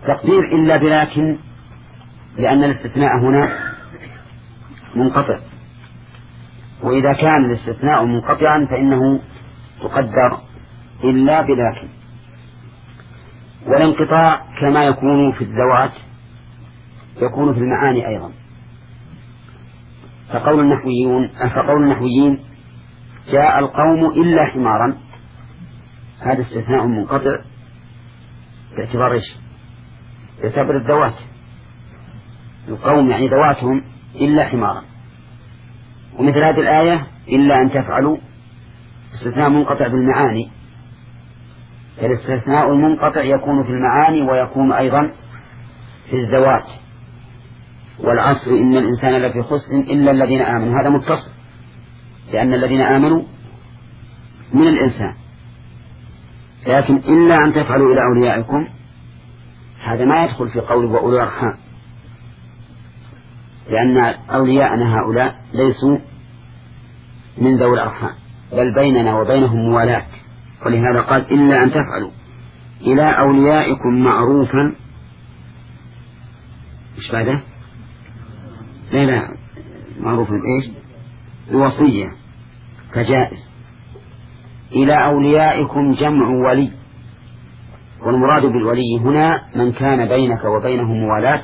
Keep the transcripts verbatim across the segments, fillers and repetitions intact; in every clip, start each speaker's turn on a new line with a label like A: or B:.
A: تقدير إلا بلكن، لأن الاستثناء هنا منقطع، وإذا كان الاستثناء منقطعا فإنه تقدر إلا بلكن. والانقطاع كما يكون في الذوات يكون في المعاني أيضا. فقول النحويون فقول النحويين جاء القوم إلا حمارا، هذا استثناء منقطع باعتبار ايش؟ باعتبار الذوات. القوم يعني ذواتهم إلا حمارا. ومثل هذه الآية إلا أن تفعلوا استثناء منقطع بالمعاني، فالاستثناء المنقطع يكون في المعاني ويكون أيضا في الذوات. والعصر إن الإنسان لفي خسر إلا الذين آمنوا، هذا متصل، لأن الذين آمنوا من الإنسان. لكن إلا أن تفعلوا إلى أوليائكم هذا ما يدخل في قول وأولي الأرحام، لأن أولياءنا هؤلاء ليسوا من ذوي الأرحام، بل بيننا وبينهم موالاة. ولهذا قال إلا أن تفعلوا إلى أوليائكم معروفا. إيش بعده؟ لا لا معروفا إيش؟ الوصية كجائز. إلى أوليائكم جمع ولي، والمراد بالولي هنا من كان بينك وبينهم موالاة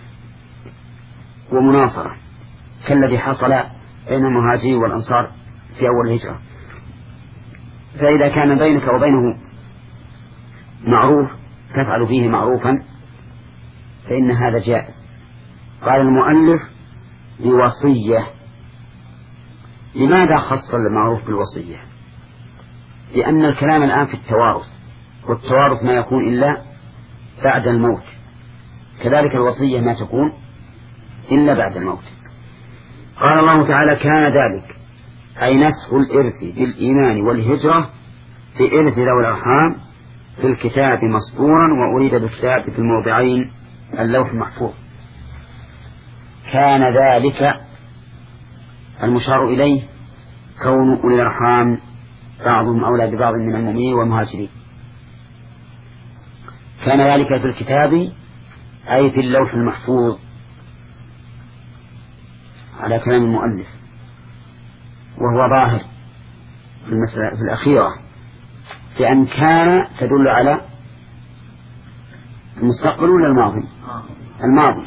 A: ومناصرة، كالذي حصل بين المهاجرين والأنصار في أول الهجرة. فإذا كان بينك وبينه معروف تفعل فيه معروفا فإن هذا جائز. قال المؤلف بوصية. لماذا خص المعروف بالوصية؟ لأن الكلام الآن في التوارث، والتوارث ما يكون إلا بعد الموت، كذلك الوصية ما تكون إلا بعد الموت. قال الله تعالى كان ذلك أي نسخ الإرث بالإيمان والهجرة بإرث ذوي الأرحام في الكتاب مسطورا، وأريد بالكتاب في الموضعين اللوح المحفوظ. كان ذلك المشار إليه كون أولي الأرحام بعضهم أولى ببعض من المؤمنين والمهاجرين. كان ذلك في الكتاب أي في اللوح المحفوظ على كلام المؤلف، وهو ظاهر في المسألة في الأخيرة، لأن كان تدل على المستقبل ولا الماضي؟ الماضي.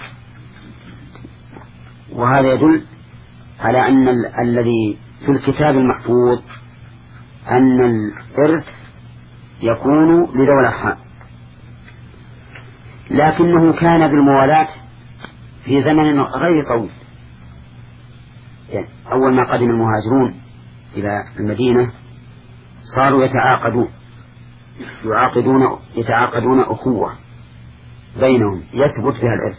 A: وهذا يدل على أن ال الذي في الكتاب المحفوظ أن الإرث يكون لذوي الأرحام، لكنه كان بالموالاة في زمن غير طويل. يعني أول ما قدم المهاجرون إلى المدينة صاروا يتعاقدون يعاقدون يتعاقدون أخوة بينهم يثبت بها الإرث،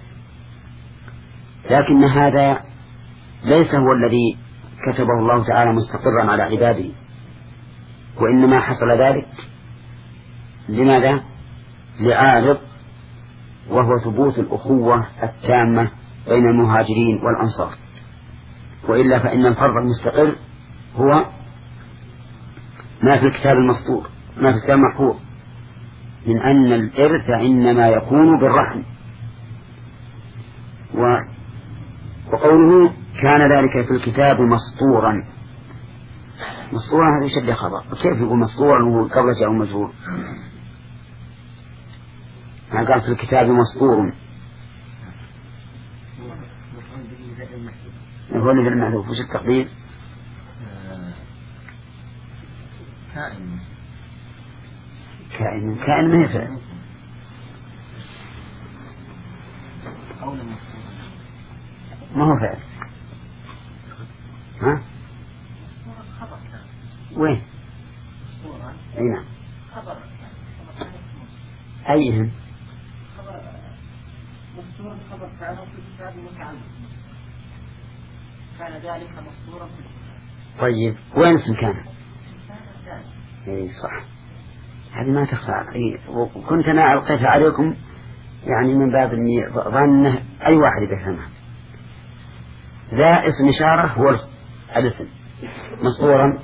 A: لكن هذا ليس هو الذي كتبه الله تعالى مستقرا على عباده، وإنما حصل ذلك لماذا؟ لعارض، وهو ثبوت الأخوة التامة بين المهاجرين والأنصار. وإلا فإن الفرض المستقر هو ما في الكتاب المسطور، ما في الكتاب المحفوظ، من أن الإرث إنما يكون بالرحم. وقوله كان ذلك في الكتاب مسطورا، مسطورا هذا يشبه خبر، كيف يقول مسطورا وهو قبل جاء مجهول؟ يعني قال في الكتاب مسطور، هو اللي بالمعروف. وش التقدير؟ كائن كائن كائن ما يفعل ما هو فعل. ها وين؟ اي نعم. ايهم؟ خبر فعله في الكتاب متعلق، كان ذلك مسطورا في الكتاب. طيب وين اسم كان؟ اي صح، هذه ما تخفى. وكنت انا القيتها عليكم يعني من باب اني ظنه اي واحد يفهمها. ذا اسم إشارة هو الاسم، مسطورا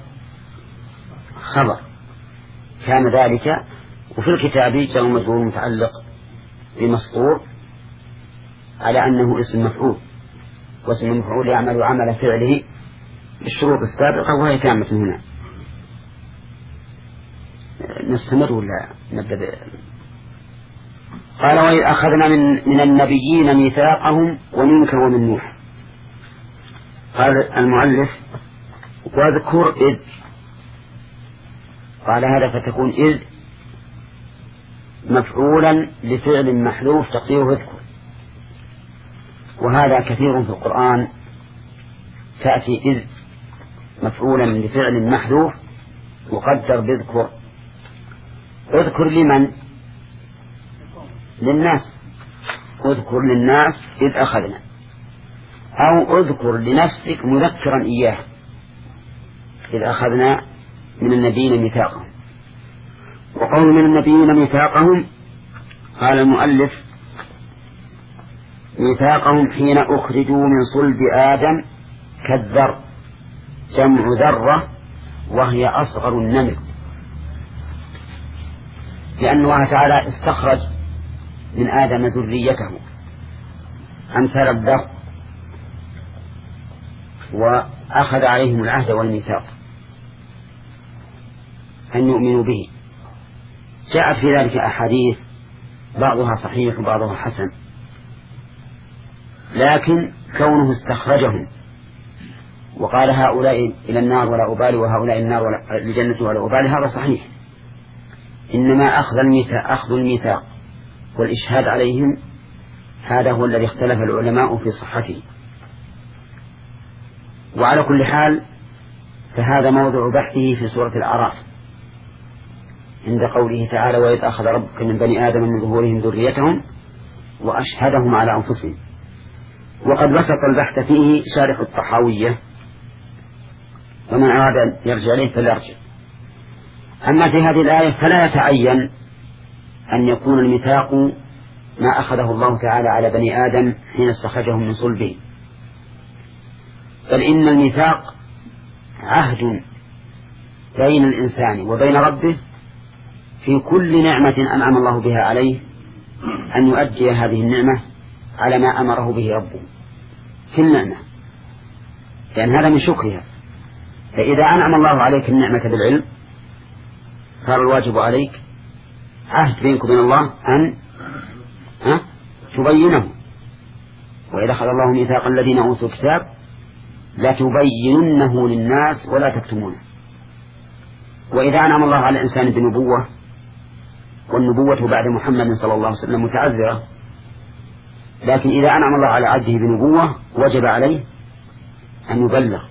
A: خبر، كان ذلك، وفي الكتاب جاء مجرور متعلق بمسطور على أنه اسم مفعول، واسم المفعول يعمل عمل فعله بالشروط السابقة وهي تامة هنا. نستمر ولا نبدأ؟ قال وإذ أخذنا من, من النبيين ميثاقهم ومنك ومن نوح. قال المؤلف واذكر إذ، قال هذا فتكون إذ مفعولا لفعل محذوف تقديره اذكر، وهذا كثير في القرآن، تأتي إذ مفعولا لفعل محذوف وقدر باذكر. اذكر لمن؟ للناس، اذكر للناس إذ أخذنا، أو اذكر لنفسك مذكرا إياه إذ أخذنا من النبيين ميثاقهم. وقول من النبيين ميثاقهم قال المؤلف ميثاقهم حين أخرجوا من صلب آدم كالذر، جمع ذرة وهي أصغر النمل، لأن الله تعالى استخرج من آدم ذريته أمثال الذر وأخذ عليهم العهد والميثاق أن يؤمنوا به. جاءت في ذلك أحاديث بعضها صحيح وبعضها حسن، لكن كونه استخرجهم وقال هؤلاء إلى النار ولا أبالي وهؤلاء النار للجنة ولا أبالي هذا صحيح، إنما أخذ الميثاق, أخذ الميثاق والإشهاد عليهم هذا هو الذي اختلف العلماء في صحته. وعلى كل حال فهذا موضع بحثه في سورة الأعراف عند قوله تعالى وإذ أخذ ربك من بني آدم من ظهورهم ذريتهم وأشهدهم على أنفسهم. وقد بسط البحث فيه شارح الطحاوية، ومن أراد أن يرجع إليه فليرجع. أما في هذه الآية فلا يتعين أن يكون الميثاق ما أخذه الله تعالى على بني آدم حين استخرجهم من صلبه، بل إن الميثاق عهد بين الإنسان وبين ربه في كل نعمة أنعم الله بها عليه أن يؤدي هذه النعمة على ما أمره به ربه في النعمة، لأن هذا من شكرها. فإذا أنعم الله عليك النعمة بالعلم صار الواجب عليك عهد بينك وبين الله أن ها تبينه. وإذا أخذ الله ميثاق الذين أوتوا الكتاب لا تبيننه للناس ولا تكتمونه. وإذا أنعم الله على الإنسان بنبوة، والنبوة بعد محمد صلى الله عليه وسلم متعذرة، لكن إذا أنعم الله على عبده بنبوة وجب عليه أن يبلغ.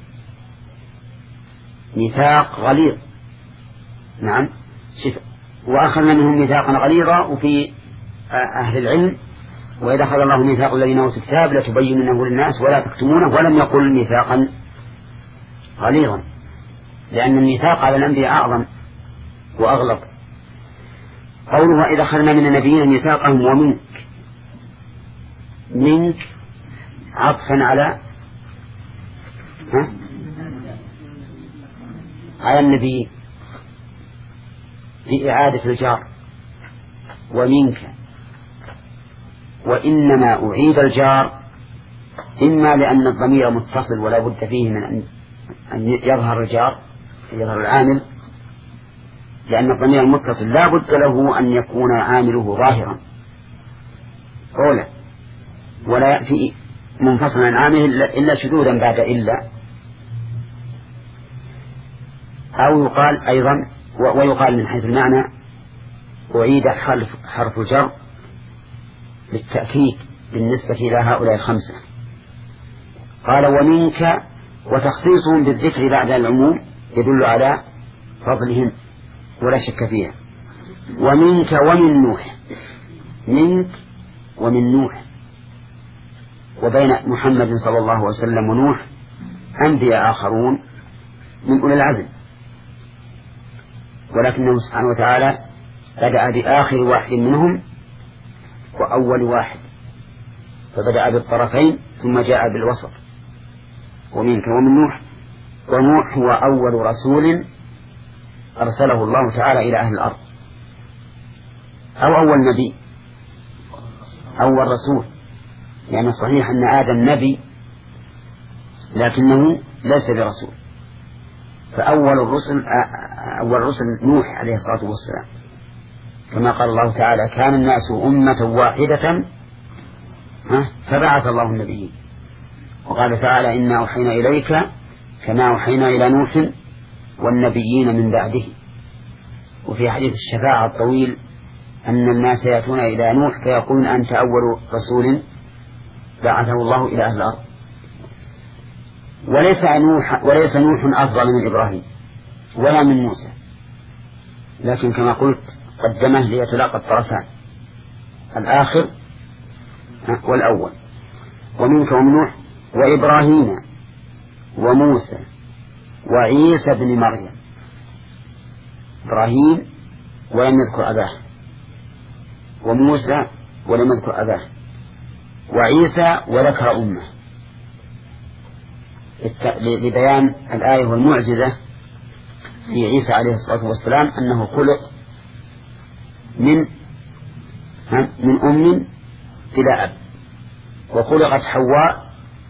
A: ميثاق غليظ، نعم، وأخذنا منهم ميثاقا غليظا. وفي أهل العلم وإذا أخذ الله ميثاق الذين أوتوا الكتاب لتبيننه للناس ولا تكتمونه، ولم يقل ميثاقا غليظا، لأن الميثاق على الأنبياء أعظم وأغلظ. قوله وإذا أخذنا من النبيين ميثاقهم ومنك، منك عطفا على ها على النبي لإعادة الجار ومنك، وإنما أعيد الجار إما لأن الضمير متصل ولا بد فيه من أن يظهر الجار يظهر العامل، لأن الضمير المتصل لا بد له أن يكون عامله ظاهرا قولا، ولا يأتي منفصلا عن عامله إلا شذوذا بعد إلا. أو يقال أيضا ويقال من حيث المعنى أعيد حرف, حرف الجر للتأكيد بالنسبة إلى هؤلاء الخمسة. قال ومنك، وتخصيصهم بالذكر بعد العموم يدل على فضلهم ولا شك فيها. ومنك ومن نوح، منك ومن نوح، وبين محمد صلى الله عليه وسلم ونوح أنبياء آخرون من أولي العزم، ولكنه سبحانه وتعالى بدأ بآخر واحد منهم وأول واحد، فبدأ بالطرفين ثم جاء بالوسط. ومنك ومن نوح، ونوح هو أول رسول أرسله الله تعالى إلى أهل الأرض، أو أول نبي، أول رسول، لأن يعني صحيح أن آدم نبي لكنه ليس برسول. فأول الرسل أول الرسل نوح عليه الصلاة والسلام، كما قال الله تعالى: كان الناس أمة واحدة فبعث الله النبيين. وقال تعالى: إنا أوحينا إليك كما أوحينا إلى نوح والنبيين من بعده. وفي حديث الشفاعة الطويل أن الناس يأتون إلى نوح فيقولون: أنت أول رسول بعثه الله إلى أهل الأرض. وليس نوح وليس نوح أفضل من إبراهيم ولا من موسى، لكن كما قلت قدمه ليتلاقى الطرفان، الآخر والأول. ومنك ومن نوح وإبراهيم وموسى وعيسى بن مريم. إبراهيم ولم يذكر أباه، وموسى ولم يذكر أباه، وعيسى وذكر أمه، لبيان الآية والمعجزة في عيسى عليه الصلاة والسلام أنه خلق من من أم بلا أب، وخلقت حواء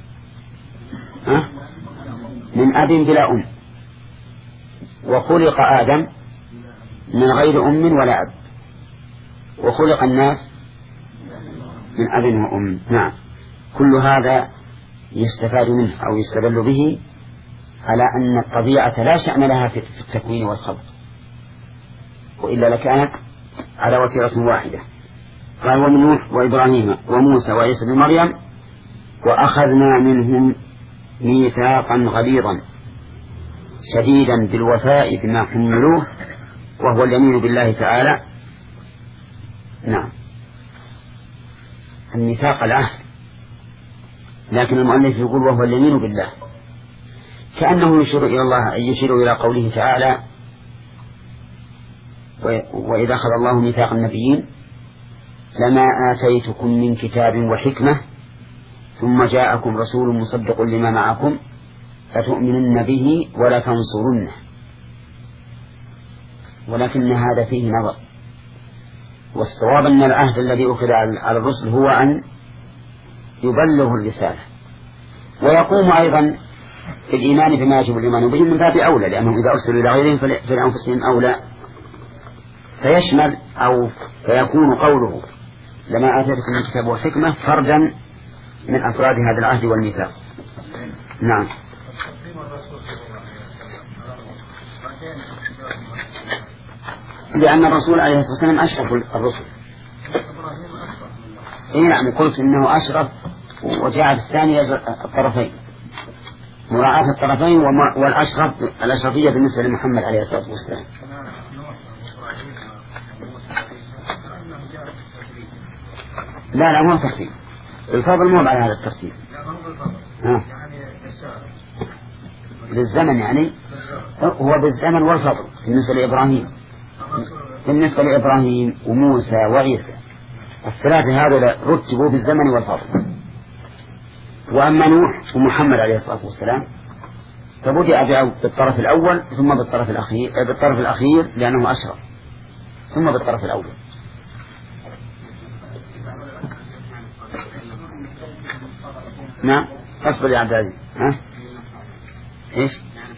A: من أب بلا أم، وخلق آدم من غير أم ولا أب، وخلق الناس من أب وأم. نعم، كل هذا يستفاد منه أو يستدل به على أن الطبيعة لا شأن لها في التكوين والخلق، وإلا لكانت على وتيرة واحدة. قال: ومن نوح وإبراهيم وموسى وعيسى بن مريم وأخذنا منهم ميثاقا غليظا شديدا بالوفاء بما حملوه وهو اليمين بالله تعالى. نعم، الميثاق العهد، لكن المؤلف يقول وهو اليمين بالله، كأنه يشير إلى الله، أي يشير إلى قوله تعالى: وإذا أخذ الله ميثاق النبيين لما آتيتكم من كتاب وحكمة ثم جاءكم رسول مصدق لما معكم فتؤمنن به ولا تنصرنه. ولكن هذا فيه نظر، والصواب أن العهد الذي أخذ على الرسل هو أن يبلغ الرسالة، ويقوم أيضا في الإيمان بما يجب الإيمان به من باب أولى، لأنهم إذا أرسلوا إلى غيرهم فلأنفسهم أولى، فيشمل أو فيكون قوله لما آتيتكم من كتاب وحكمة فردا من أفراد هذا العهد والميثاق. نعم. لأن الرسول عليه الصلاة والسلام أشرف الرسل. إيه نعم، قلت إنه أشرف، وجاء الثاني الطرفين، مراعاة الطرفين والأشرف الأشرفية بالنسبة لمحمد عليه الصلاة والسلام. لا لا، مو ترتيب، الفضل مو على هذا الترتيب. ها. بالزمن يعني، هو بالزمن والفضل بالنسبة لإبراهيم بالنسبة لإبراهيم وموسى وعيسى، الثلاثة هذول رتبوا بالزمن والفضل. وأما نوح ومحمد عليه الصلاة والسلام فبدأ بالطرف الأول ثم بالطرف الأخير بالطرف الأخير لأنه أشرف، ثم بالطرف الأول. نعم، أصبر يا عبد العزيز. ها؟ إيش؟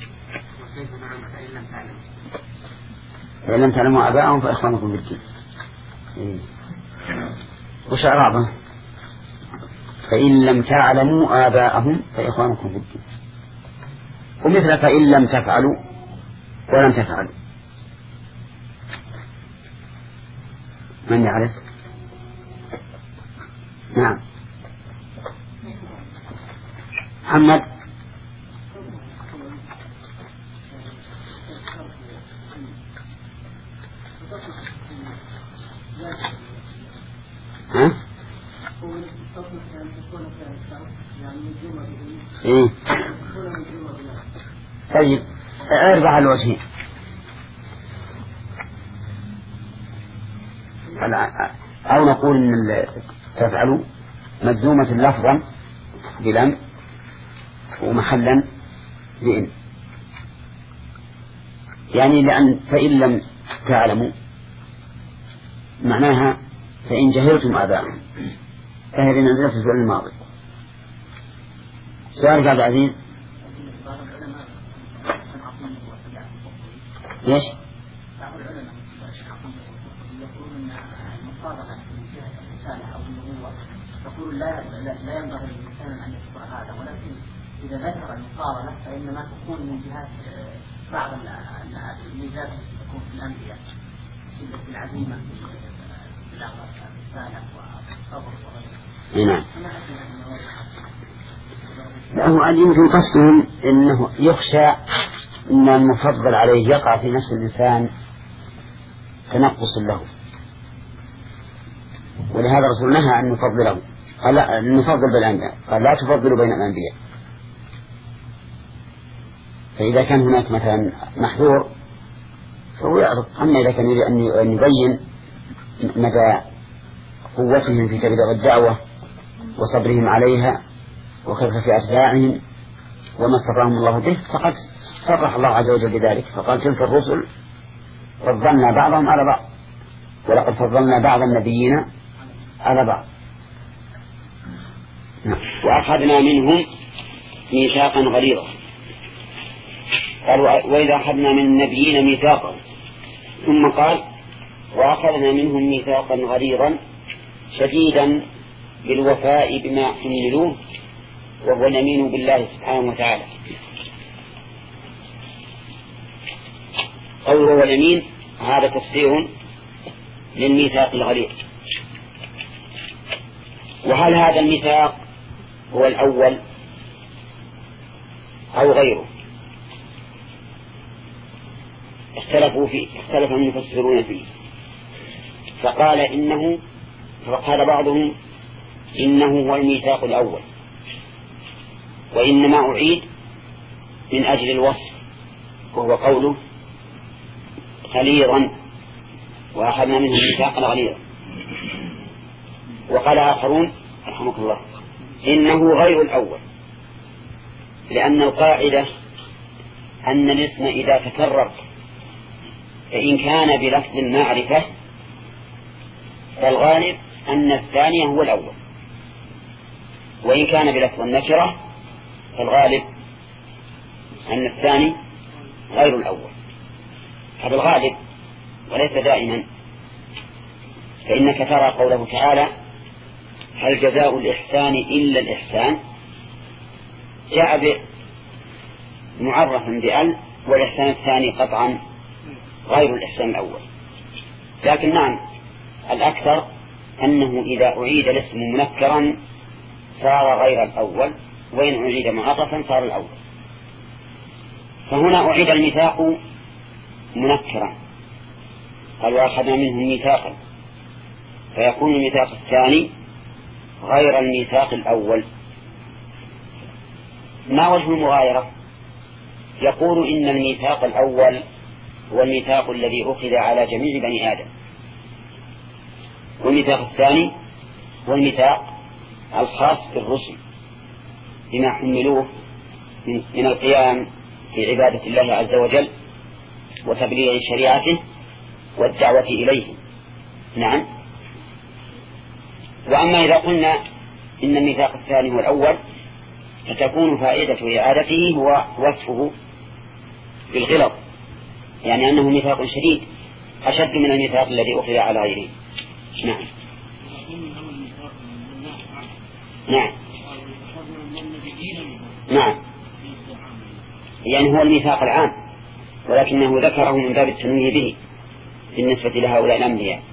A: فإن لم تعلموا آباءهم فإخوانكم بالدين. إيه. وش أعرابه؟ فإن لم تعلموا آباءهم فإخوانكم بالدين، ومثل فإن لم تفعلوا ولم تفعلوا. من يعرف؟ نعم، محمد. ها؟ إيه؟ طيب، اربع الوجهين. أو نقول إن تفعلوا مجزومة لفظا بلم ومحلا بإن، يعني لأن فإن لم تعلموا معناها فإن جهلتم آباءهم، فهي بمنزلة الفعل الماضي. سؤال عبد العزيز ليش؟
B: بعض العلماء يقولون ان المفاضله من جهه الرساله او النبوه يقول لا لا ينبغي للانسان ان يذكر هذا، ولكن اذا ذكر المفاضله فانما تكون من جهه بعض الميزات تكون في الانبياء شده العزيمه في الرساله والصبر وغيره.
A: نعم. لا هو يمكن قصدهم انه يخشى ان المفضل عليه يقع في نفس الانسان تنقص له، ولهذا الرسول نهى أن نفضله، قال لا نفضل بالأنبياء، قال لا تفضلوا بين الأنبياء. فإذا كان هناك مثلا محذور فهو يعرض. أما إذا كان يريد أن يبين مدى قوتهم في تبليغ الدعوة وصبرهم عليها وكثرة أتباعهم وما استطاعهم الله به، فقد صرح الله عز وجل بذلك، فقال تلك الرسل فضلنا بعضهم على بعض ولقد فضلنا بعض النبيين على بعض. وأخذنا منهم ميثاقا غليظا. قال وإذا أخذنا من النبيين ميثاقا، ثم قال وأخذنا منهم ميثاقا غليظا شديدا بالوفاء بما حملوه وهو اليمين بالله سبحانه وتعالى. قوله واليمين هذا تفسير للميثاق الغليظ. وهل هذا الميثاق هو الأول أو غيره؟ اختلفوا فيه، اختلف المفسرون فيه، فقال إنه فقال بعضهم إنه هو الميثاق الأول، وإنما أعيد من أجل الوصف، وهو قوله غليظا وأخذنا منه ميثاقا غليظا. وقال آخرون رحمك الله إنه غير الأول، لأن القاعدة أن الاسم إذا تكرر فإن كان بلفظ المعرفة فالغالب أن الثاني هو الأول، وإن كان بلفظ النكرة فالغالب أن الثاني غير الأول. هذا الغالب وليس دائما، فإنك ترى قوله تعالى هل جزاء الإحسان إلا الإحسان، جاء معرفا بأل، والإحسان الثاني قطعا غير الإحسان الأول. لكن نعم الأكثر أنه إذا أعيد الاسم منكرا صار غير الأول، وإن أعيد معرفا صار الأول. فهنا أعيد الميثاق منكرا، قال وأخذنا منهم ميثاقا، فيكون الميثاق الثاني غير الميثاق الأول. ما وجه المغايرة؟ يقول إن الميثاق الأول هو الميثاق الذي أخذ على جميع بني آدم، والميثاق الثاني هو الميثاق الخاص بالرسل بما حملوه من القيام في عبادة الله عز وجل وتبليغ شريعته والدعوة إليه. نعم. وأما إذا قلنا إن الميثاق الثاني هو الأول فتكون فائدة إعادته هو وصفه بالغلظ، يعني أنه ميثاق شديد أشد من الميثاق الذي أخذ على غيره. نعم. نعم. نعم. يعني هو الميثاق العام، ولكنه ذكره من باب التنويه به بالنسبة لهؤلاء الأنبياء.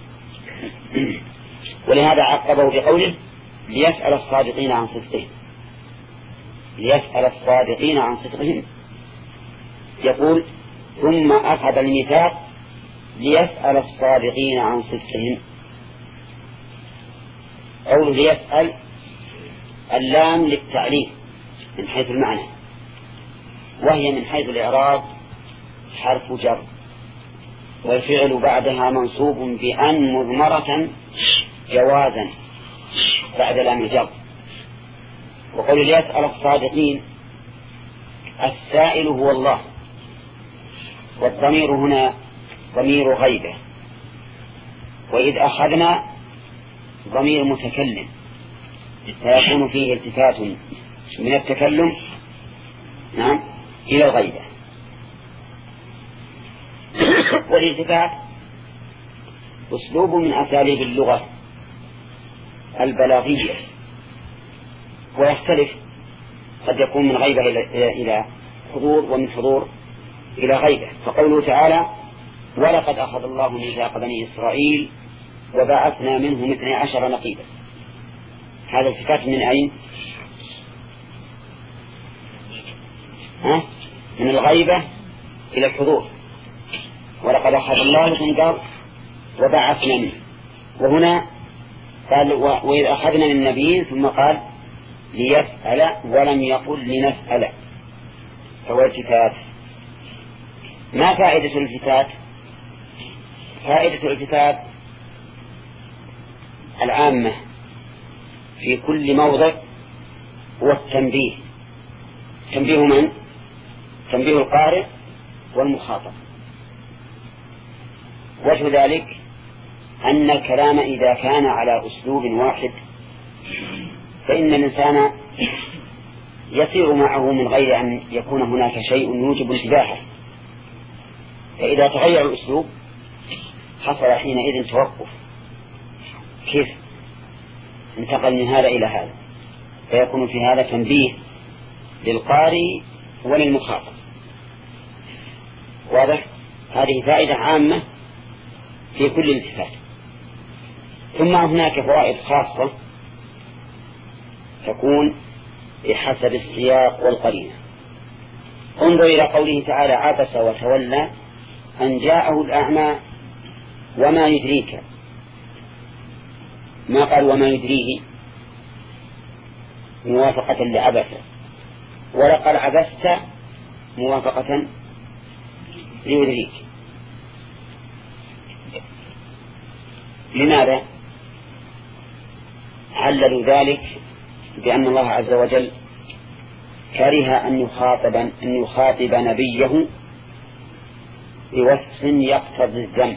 A: ولهذا عقبه بقوله ليسأل الصادقين عن صدقهم، ليسأل الصادقين عن صدقهم. يقول ثم أخذ الميثاق ليسأل الصادقين عن صدقهم. قوله ليسأل اللام للتعليل من حيث المعنى، وهي من حيث الإعراب حرف جر، والفعل بعدها منصوب بأن مضمرة جوازا بعد لام الجر. وقول ليسأل الصادقين السائل هو الله، والضمير هنا ضمير غيبة، وإذ أخذنا ضمير متكلم فيكون فيه التفات من التكلم نعم إلى الغيبة. والالتفات أسلوب من أساليب اللغة البلاغية، ويختلف، قد يكون من غيبة إلى حضور ومن حضور إلى غيبة. فقوله تعالى ولقد أخذ الله ميثاق بني إسرائيل وبعثنا منهم اثني عشر نقيبا، هذا التفات من أين؟ ها؟ من الغيبة إلى الحضور. ولقد أخذ الله ثم وبعثنا منه، وهنا قال وإذ أخذنا من النبيين ثم قال ليسأل ولم يقل لنسأل، فهو التفات. ما فائدة الالتفات؟ فائدة الالتفات العامة في كل موضع هو التنبيه. تنبيه من؟ تنبيه القارئ والمخاطب. وجه ذلك أن الكلام إذا كان على أسلوب واحد فإن الإنسان يسير معه من غير أن يكون هناك شيء يوجب انتباهه، فإذا تغير الأسلوب حصل حينئذ توقف، كيف انتقل من هذا إلى هذا، فيكون في هذا تنبيه للقارئ وللمخاطب. واضح؟ هذه فائدة عامة في كل التفات. ثم هناك فوائد خاصة تكون بحسب السياق والقرينة. انظر إلى قوله تعالى عبس وتولى أن جاءه الأعمى وما يدريك، ما قال وما يدريه موافقة لعبس، ولا قال عبست موافقة ليدريك. لماذا؟ عللوا ذلك بأن الله عز وجل كره أن يخاطب, أن يخاطب نبيه بوصف يقتضي الذم،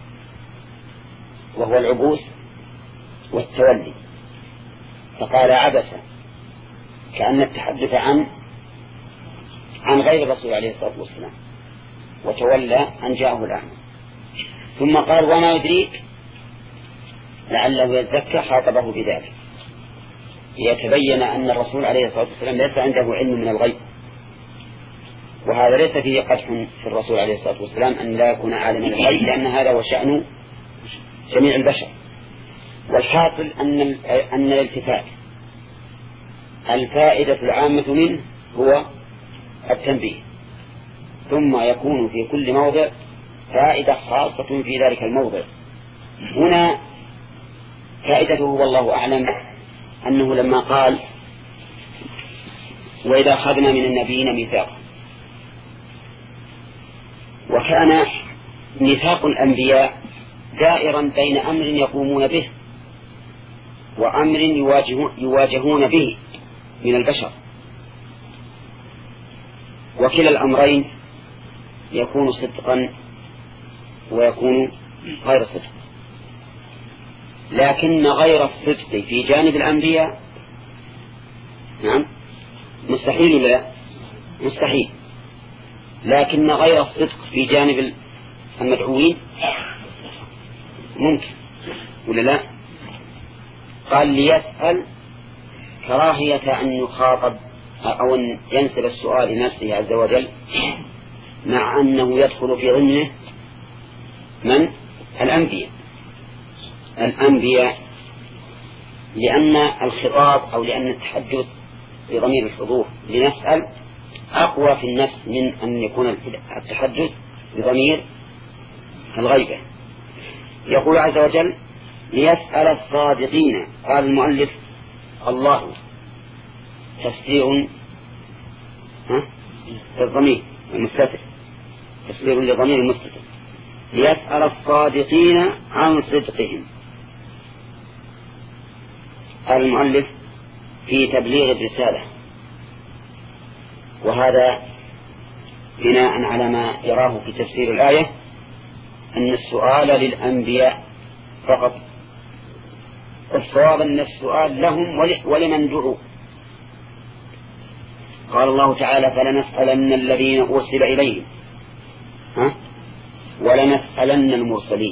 A: وهو العبوس والتولي، فقال عبس، كأن التحدث عن عن غير الرسول عليه الصلاة والسلام، وتولى أن جاءه الأعمى. ثم قال وما يدريك لعله يزكى، خاطبه بذلك ليتبين أن الرسول عليه الصلاة والسلام ليس عنده علم من الغيب، وهذا ليس فيه قدح في الرسول عليه الصلاة والسلام أن لا يكون عالما الغيب، لأن هذا هو شأن جميع البشر. والحاصل أن أن الالتفات الفائدة العامة منه هو التنبيه، ثم يكون في كل موضع فائدة خاصة في ذلك الموضع. هنا فائدته والله أعلم أنه لما قال وإذا أخذنا من النبيين ميثاقا، وكان ميثاق الأنبياء دائرا بين أمر يقومون به وأمر يواجهون به من البشر، وكلا الأمرين يكون صدقا ويكون غير صدق. لكن غير الصدق في جانب الأنبياء نعم مستحيل ولا مستحيل، لكن غير الصدق في جانب المدعوين ممكن ولا لا؟ قال ليسأل كراهية أن يخاطب أو أن ينسب السؤال لنفسه عز وجل، مع أنه يدخل في ضمنه من؟ الأنبياء الأنبياء لأن الخطاب أو لأن التحدث بضمير الحضور لنسأل أقوى في النفس من أن يكون التحدث بضمير الغيبة. يقول عز وجل ليسأل الصادقين. قال المؤلف الله تفسير للضمير المستتر، تفسير لضمير المستتر، ليسأل الصادقين عن صدقهم. قال المؤلف في تبليغ الرسالة، وهذا بناء على ما يراه في تفسير الآية أن السؤال للأنبياء فقط، الصواب أن السؤال لهم ولمن دعوا. قال الله تعالى فلنسألن الذين أرسل إليهم ها؟ ولنسألن المرسلين،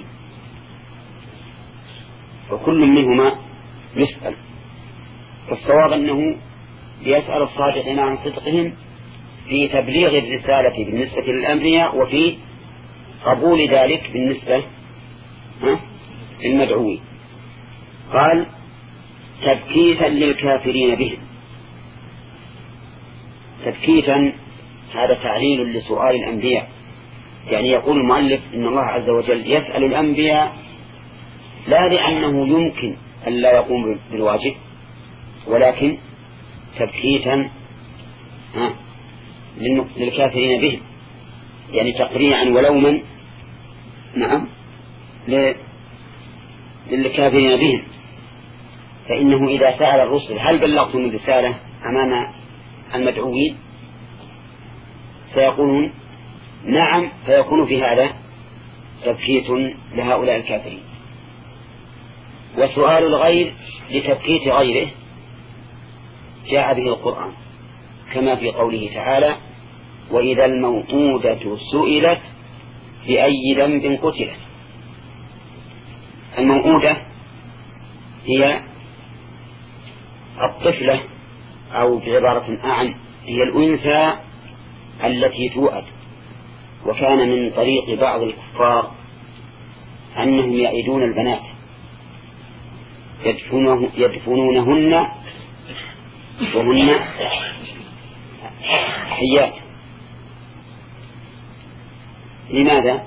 A: وكل منهما يسأل. فالصواب أنه يسأل الصادقين عن صدقهم في تبليغ الرسالة بالنسبة للأنبياء وفي قبول ذلك بالنسبة للمدعوين. قال تبكيتا للكافرين بهم. تبكيتا هذا تعليل لسؤال الأنبياء، يعني يقول المؤلف إن الله عز وجل يسأل الأنبياء لا لأنه يمكن أن لا يقوم بالواجب، ولكن تبكيتا للكافرين بهم، يعني تقريعا ولوما نعم للكافرين بهم. فإنه إذا سأل الرسل هل بلغتم الرسالة أمام المدعوين سيقولون نعم، فيكون في هذا تبكيت لهؤلاء الكافرين. وسؤال الغير لتبكيت غيره جاء به القرآن كما في قوله تعالى وإذا الموءودة سئلت بأي ذنب قتلت. الموءودة هي الطفلة أو بعبارة أعم هي الأنثى التي توأد. وكان من طريق بعض الكفار أنهم يعيدون البنات يدفنونه يدفنونهن وهن حيات. لماذا؟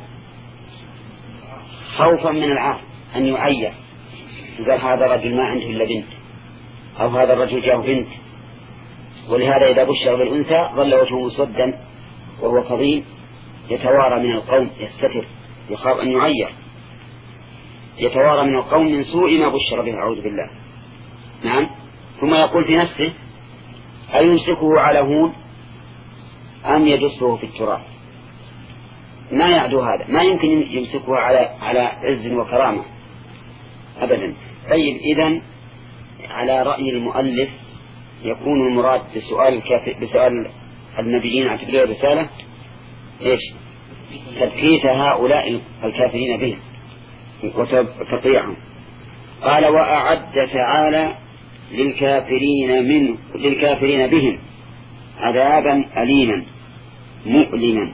A: خوفا من العار أن يعير، قال هذا رجل ما عنده إلا بنت، أو هذا الرجل جاءه بنت. ولهذا إذا بشر بالأنثى ظل وجهه مسودا وهو كظيم يتوارى من القوم، يستتر يخاف أن يعير، يتوارى من القوم من سوء ما بشر به أعوذ بالله. نعم. ثم يقول في نفسه أيمسكه على هون أم يدسه في التراب. ما يعدو هذا، ما يمكن يمسكه على على عز وكرامة أبدا. طيب إذن على رأي المؤلف يكون المراد بسؤال الكافر بسؤال النبيين عن تبليغ الرسالة إيش؟ تبكيت هؤلاء الكافرين بهم وتطيعهم. قال وأعد تعالى للكافرين من للكافرين بهم عذابا أليما مؤلما.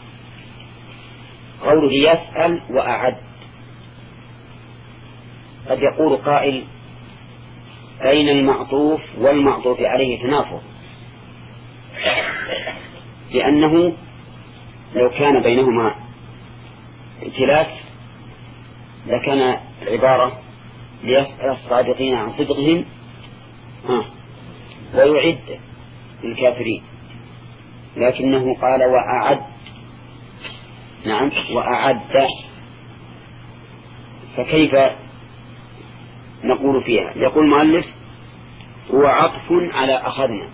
A: قوله يسأل وأعد. قد يقول قائل أين المعطوف والمعطوف عليه تنافر، لأنه لو كان بينهما ائتلاف لكان العبارة ليسأل الصادقين عن صدقهم ويعد للكافرين، لكنه قال وأعد. نعم وأعد، فكيف نقول فيها؟ يقول المؤلف هو عطف على أخذنا،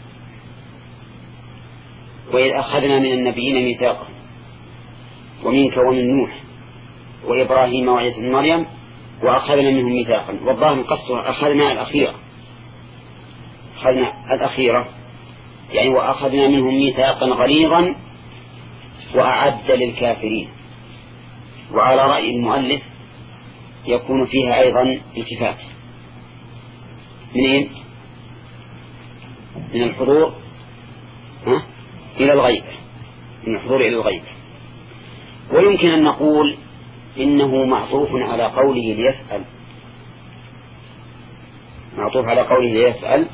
A: وإذ أخذنا من النبيين ميثاقا ومنك ومن نوح وإبراهيم وعيسى بن مريم وأخذنا منهم ميثاقا. والظاهر قصة أخذنا الأخيرة، أخذنا الأخيرة يعني وأخذنا منهم ميثاقا غليظا وأعد للكافرين. وعلى رأي المؤلف يكون فيها أيضا التفات منين؟ من الحضور ها؟ إلى الغيب، من الحضور إلى الغيب. ويمكن أن نقول إنه معطوف على قوله ليسأل، معطوف على قوله ليسأل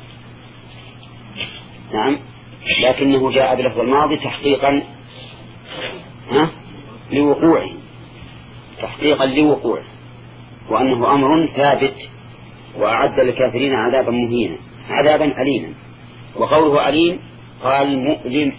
A: نعم، لكنه جاء بلفظ الماضي تحقيقا ها؟ لوقوعه، تحقيقا لوقوعه، وأنه أمر ثابت. وأعد للكافرين عذابا مهينا عذابا أليما. وقوله أليم قال مؤلم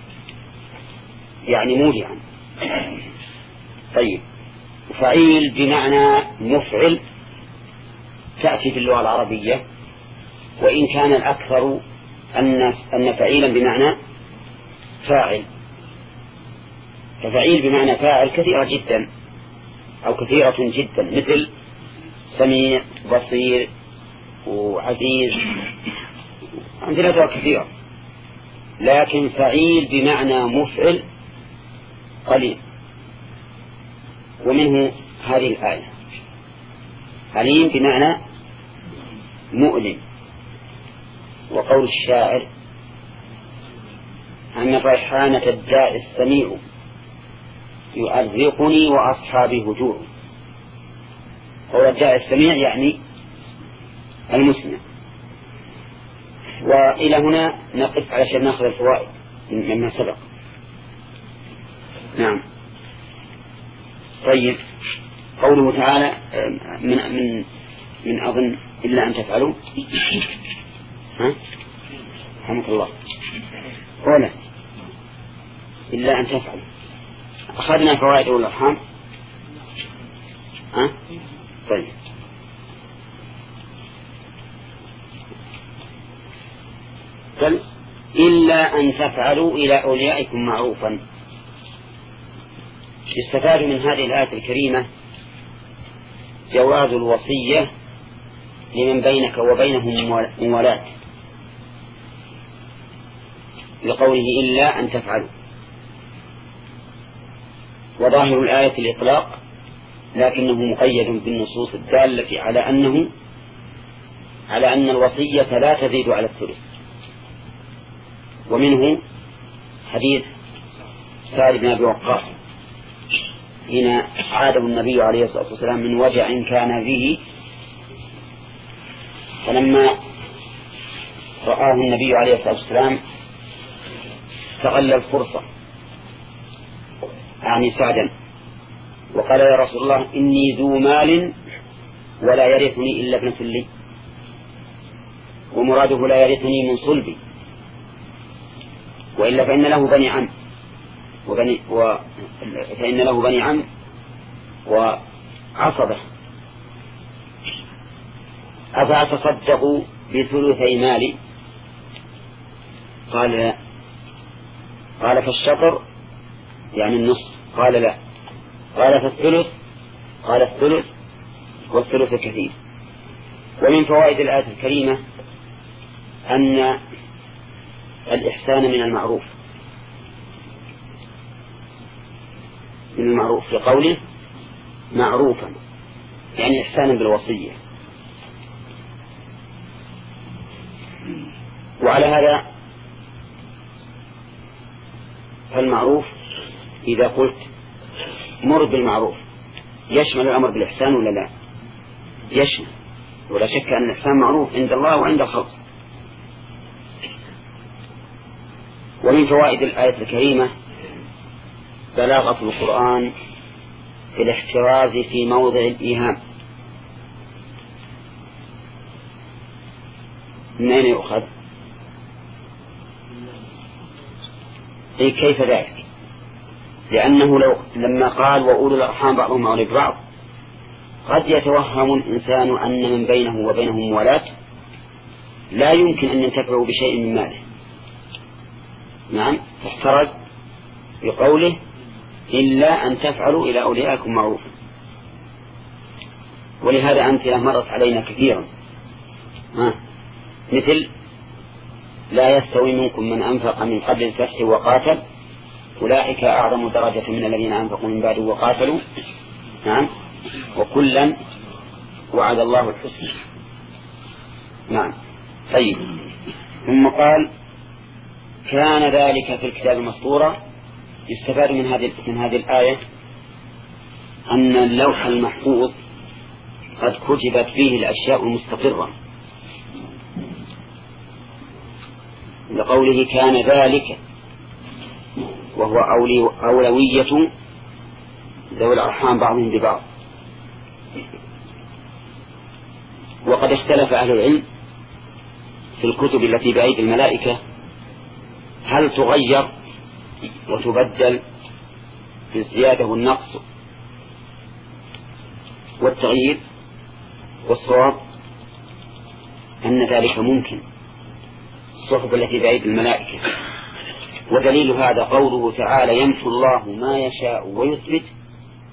A: يعني موجعا. طيب فعيل بمعنى مفعل تأتي في اللغة العربية، وإن كان الأكثر أن أن فعيلا بمعنى فاعل. ففعيل بمعنى فاعل كثيرة جدا أو كثيرة جدا، مثل سميع بصير وعزيز، عندنا ذلك كثيرة، لكن فعيل بمعنى مفعل قليل. ومنه هذه الآية عليم بمعنى مؤلم. وقول الشاعر أن الريحانة الداء السميع يؤرقني وأصحابي هجوع. هو الداء السميع يعني المسمع. وإلى هنا نقف علشان نأخذ الفوائد مما سبق. نعم. طيب، قوله تعالى من من من أظن إلا أن تفعلوا، ها رحمك الله، ولا إلا أن تفعلوا. أخذنا فوائد الأرحام، ها طيب. قال إلا أن تفعلوا إلى أوليائكم معروفا. يستفاد من هذه الآية الكريمة جواز الوصية لمن بينك وبينهم موالاة، لقوله إلا أن تفعلوا. وظاهر الآية الإطلاق، لكنه مقيد بالنصوص الدالة على أنه على أن الوصية لا تزيد على الثلث. ومنه حديث سعد بن أبي وقاص حين عاده النبي عليه الصلاة والسلام من وجع كان به، فلما رآه النبي عليه الصلاة والسلام استغل الفرصة يعني سعدا وقال يا رسول الله إني ذو مال ولا يرثني إلا ابنة لي، ومراده لا يرثني من صلبي، وإلا فإن له بني عم وبني و... فإن له بني عم وعصبة، أفأتصدق بثلثي مالي؟ قال لا. قال فالشطر يعني النصف؟ قال لا. قال فالثلث؟ قال الثلث والثلث كثير. ومن فوائد الآية الكريمة أن الإحسان من المعروف، من المعروف في قوله معروفا يعني إحسانا بالوصية. وعلى هذا فالمعروف إذا قلت مر بالمعروف يشمل الأمر بالإحسان ولا لا؟ يشمل، ولا شك أن الإحسان معروف عند الله وعند الخلق. ومن فوائد الآية الكريمة بلاغة القرآن في الاحتراز في موضع الإيهام. من أين يؤخذ؟ أي كيف ذلك؟ لأنه لو لما قال وأولو الأرحام بعضهم أولى ببعض قد يتوهم الإنسان أن من بينه وبينهم موالاة لا يمكن أن ينتفعوا بشيء من ماله. نعم، فاحترز بقوله إلا أن تفعلوا إلى أوليائكم معروفا. ولهذا أمثلة مرت علينا كثيرا، ها مثل لا يستوي منكم من أنفق من قبل الفتح وقاتل أولئك أعظم درجة من الذين أنفقوا من بعد وقاتلوا. نعم، وكلا وعد الله الحسنى. نعم. طيب، ثم قال كان ذلك في الكتاب المسطورة. يستفاد من هذه من هذه الآية أن اللوح المحفوظ قد كتبت فيه الأشياء المستقرة، لقوله كان ذلك، وهو أولوية ذوي الأرحام بعضهم ببعض. وقد اختلف أهل العلم في الكتب التي بأيدي الملائكة هل تغير وتبدل بالزيادة والنقص والتغيير، والصواب أن ذلك ممكن الصحف التي بأيدي الملائكة. ودليل هذا قوله تعالى يمحو الله ما يشاء ويثبت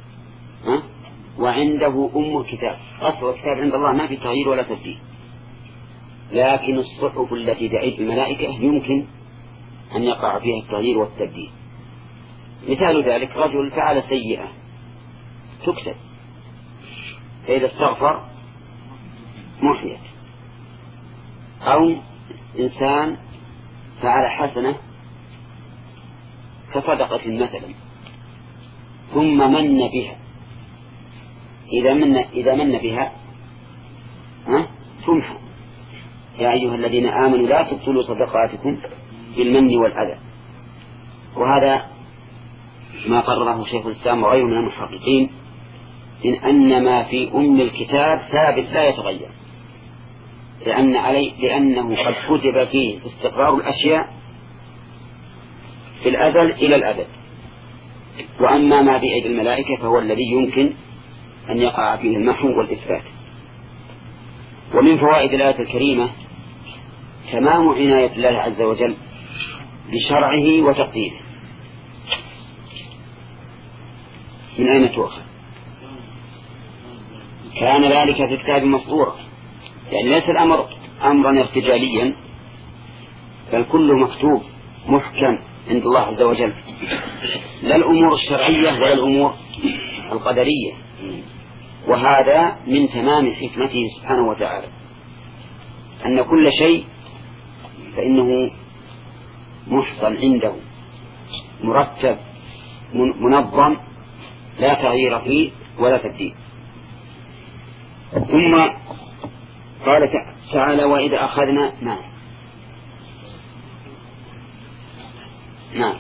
A: ها؟ وعنده أم الكتاب. أصل الكتاب عند الله ما في تغيير ولا تبديل، لكن الصحف التي بأيدي الملائكة يمكن أن يقع فيها التغيير والتبديل. مثال ذلك رجل فعل سيئة تكتب، فإذا استغفر محيت، أو إنسان فعل حسنة كصدقة مثلا ثم من بها، إذا من, إذا من بها تمحى. يا أيها الذين آمنوا لا تبطلوا صدقاتكم بالمن والأذى. وهذا ما قرره شيخ الإسلام وغيره من المحققين، إن أن ما في أم الكتاب ثابت لا يتغير، لأن عليه لأنه قد كتب فيه استقرار الأشياء في الأزل إلى الأبد. وأما ما بأيدي الملائكة فهو الذي يمكن أن يقع فيه المحو والإثبات. ومن فوائد الآية الكريمة تمام عناية الله عز وجل بشرعه وتقديره. من أين تؤخذ؟ كان ذلك في الكتاب مسطورا، يعني ليس الأمر أمرا ارتجاليا، بل كله مكتوب محكم عند الله عز وجل، لا الأمور الشرعية ولا الأمور القدرية. وهذا من تمام حكمته سبحانه وتعالى، أن كل شيء فإنه محصن عنده مرتب منظم لا تغيير فيه ولا تبديل. ثم قال تعالى وإذا أخذنا نعم نعم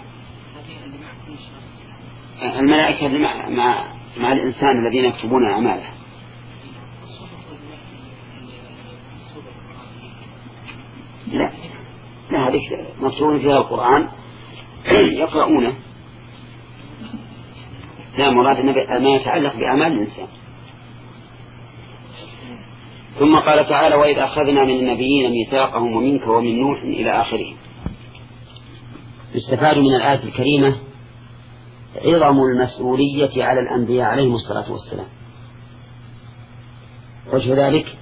A: الملائكة مع, مع, مع الإنسان الذين يكتبون أعماله. لا لا هذه مكتوب فيها القرآن يقرؤونه، لا مراد ما يتعلق بأعمال الإنسان. ثم قال تعالى وإذا أخذنا من النبيين ميثاقهم ومنك ومن نوح إلى آخره. يستفاد من الآية الكريمة عظم المسؤولية على الأنبياء عليهم الصلاة والسلام. وجه ذلك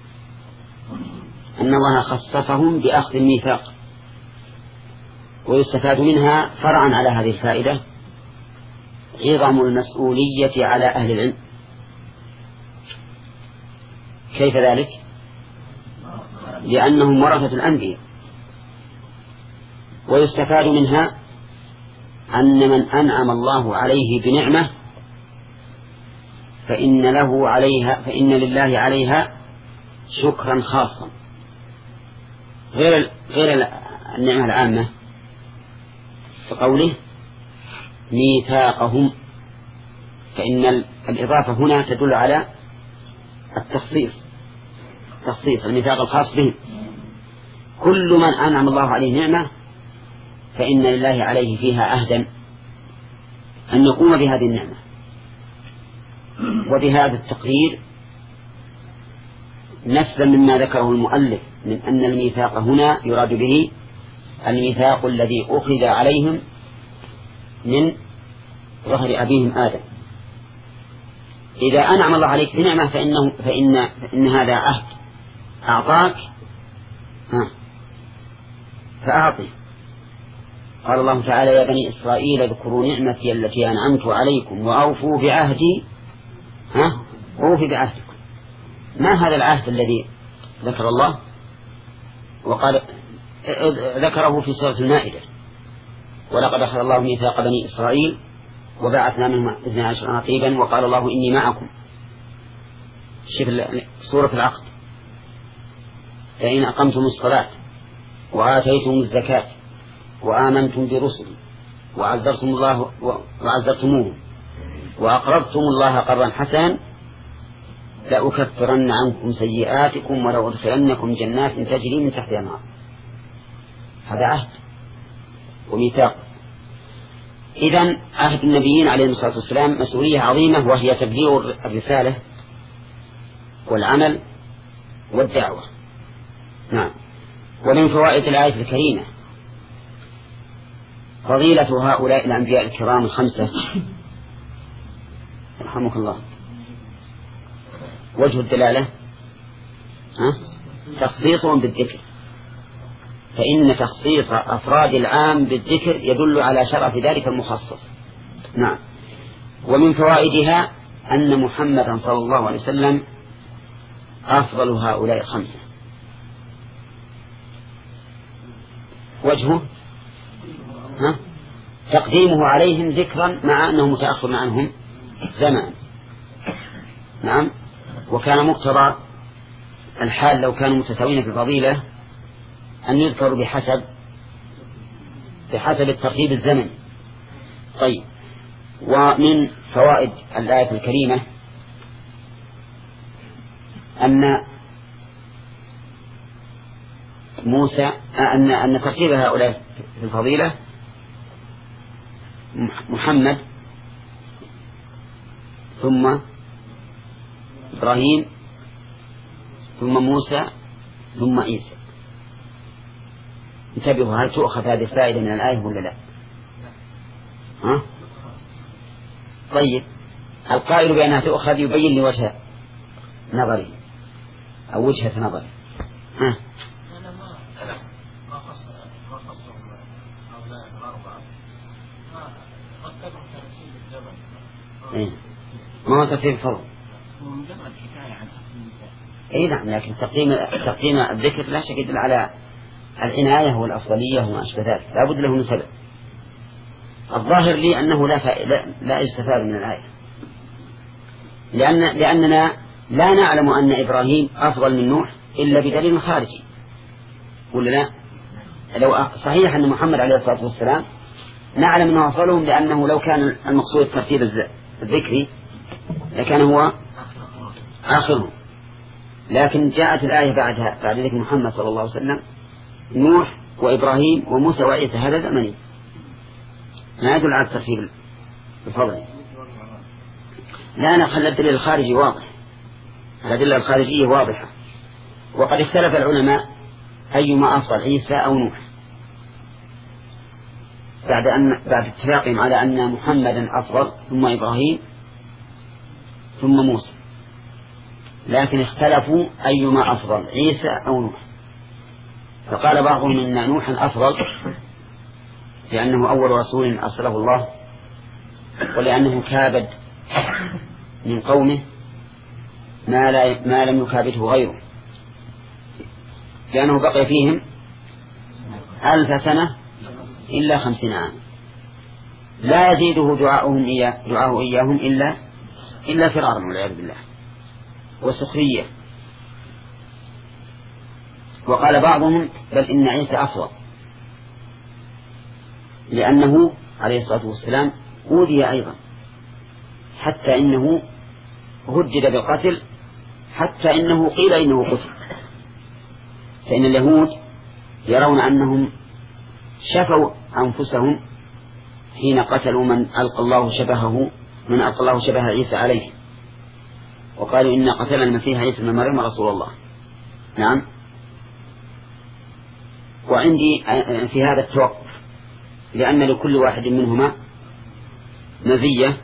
A: أن الله خصصهم بأخذ الميثاق. ويستفاد منها فرعا على هذه الفائدة عظم المسؤولية على أهل العلم. كيف ذلك؟ لأنهم ورثة الأنبياء. ويستفاد منها أن من أنعم الله عليه بنعمة فإن له عليها فإن لله عليها شكرا خاصا غير غير النعمة العامة، فقوله ميثاقهم، فإن الإضافة هنا تدل على التخصيص، تخصيص الميثاق الخاص بهم. كل من أنعم الله عليه نعمة فإن لله عليه فيها عهدا أن يقوم بهذه النعمة. وبهذا التقرير نسلم مما ذكره المؤلف من أن الميثاق هنا يراد به الميثاق الذي أخذ عليهم من ظهر أبيهم آدم. إذا أنعم الله عليك بنعمة فإنه فإن, فإن هذا عهد أعطاك ها فأعطي. قال الله تعالى يا بني إسرائيل اذكروا نعمتي التي أنعمت عليكم وأوفوا بعهدي ها أوفي بعهدكم. ما هذا العهد الذي ذكر الله؟ وقال ذكره في سورة المائدة ولقد أخذ الله ميثاق بني إسرائيل وبعثنا منهم اثني عشر نقيبا وقال الله إني معكم. شوف سورة العقد فإن أقمتم الصلاة وآتيتم الزكاة وآمنتم برسلي وعزرتم الله وعزرتموه وأقرضتم الله قرضا حسنا لأكفرن عنكم سيئاتكم ولأدخلنكم جنات تجري من تحتها الأنهار. هذا عهد وميثاق. إذن عهد النبيين عليهم الصلاة والسلام مسؤولية عظيمة، وهي تبليغ الرسالة والعمل والدعوة. نعم. ومن فوائد الآية الكريمة فضيلة هؤلاء الأنبياء الكرام الخمسة رحمك الله. وجه الدلالة ها؟ تخصيصهم بالذكر، فإن تخصيص أفراد العام بالذكر يدل على شرف ذلك المخصص. نعم. ومن فوائدها أن محمدا صلى الله عليه وسلم أفضل هؤلاء الخمسة. وجهه ها؟ تقديمه عليهم ذكرا مع أنه متأخر عنهم زمان. نعم. وكان مقتضى الحال لو كانوا متساوين في الفضيلة أن يذكروا بحسب بحسب الترتيب الزمني. طيب. ومن فوائد الآية الكريمة أن موسى أن أن ترتيب هؤلاء في الفضيلة محمد ثم إبراهيم ثم موسى ثم عيسى. انتبهوا، هل تؤخذ هذه الفائدة من الآية ولا لا؟ ها؟ طيب، القائل بأنها تؤخذ يبين لي وجه نظري أو وجهة نظري. ها؟ إيه؟ ما هو ترتيب الفضل؟ اي نعم، لكن تقديم تقديم الذكر لا شك يدل على العناية والأفضلية وما أشبه ذلك، لا بد له من سبب. الظاهر لي أنه لا لا, لا يستفاد من الآية، لأن لأننا لا نعلم أن إبراهيم أفضل من نوح إلا بدليل خارجي، ولا لا؟ لو صحيح أن محمد عليه الصلاة والسلام نعلم أنه أفضلهم، لأنه لو كان المقصود الترتيب الذكري لكان هو آخرهم، لكن جاءت الآية بعدها بعد ذلك محمد صلى الله عليه وسلم نوح وإبراهيم وموسى وعيسى، هذا زمني ما يدل على الترتيب الفضلي. لا نخلي الدليل الخارجي واضح، الأدلة الخارجية واضحة. وقد اختلف العلماء أيما أفضل، عيسى أو نوح، بعد أن بعد اتفاقهم على أن محمدا أفضل ثم إبراهيم ثم موسى، لكن اختلفوا أيما أفضل، عيسى أو نوح. فقال بعضهم إن نوحا أفضل لأنه أول رسول أرسله الله، ولأنه كابد من قومه ما, لا ما لم يكابده غيره، لأنه بقي فيهم ألف سنة إلا خمسين عام، لا يزيده دعاؤهم إياه دعاؤه إياهم إلا إلا فرارا والعياذ بالله وسخرية. وقال بعضهم بل إن عيسى أفضل، لأنه عليه الصلاة والسلام أوذي أيضا، حتى إنه هدد بالقتل، حتى إنه قيل إنه قتل. فإن اليهود يرون أنهم شفوا أنفسهم حين قتلوا من ألقى الله شبهه من ألقى الله شبه عيسى عليه، وقالوا إن قتل المسيح عيسى بن مريم رسول الله. نعم. وعندي في هذا التوقف، لأن لكل واحد منهما مزية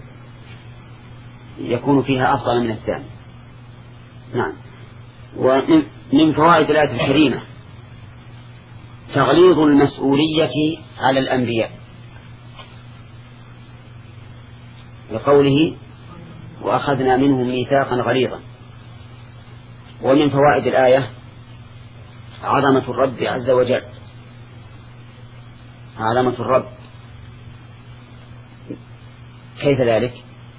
A: يكون فيها أفضل من الثاني. نعم. ومن فوائد الآية الكريمة تغليظ المسؤولية على الأنبياء، لقوله وأخذنا منهم ميثاقا غليظا. ومن فوائد الآية عظمة الرب عز وجل، عظمة الرب. كيف ذلك؟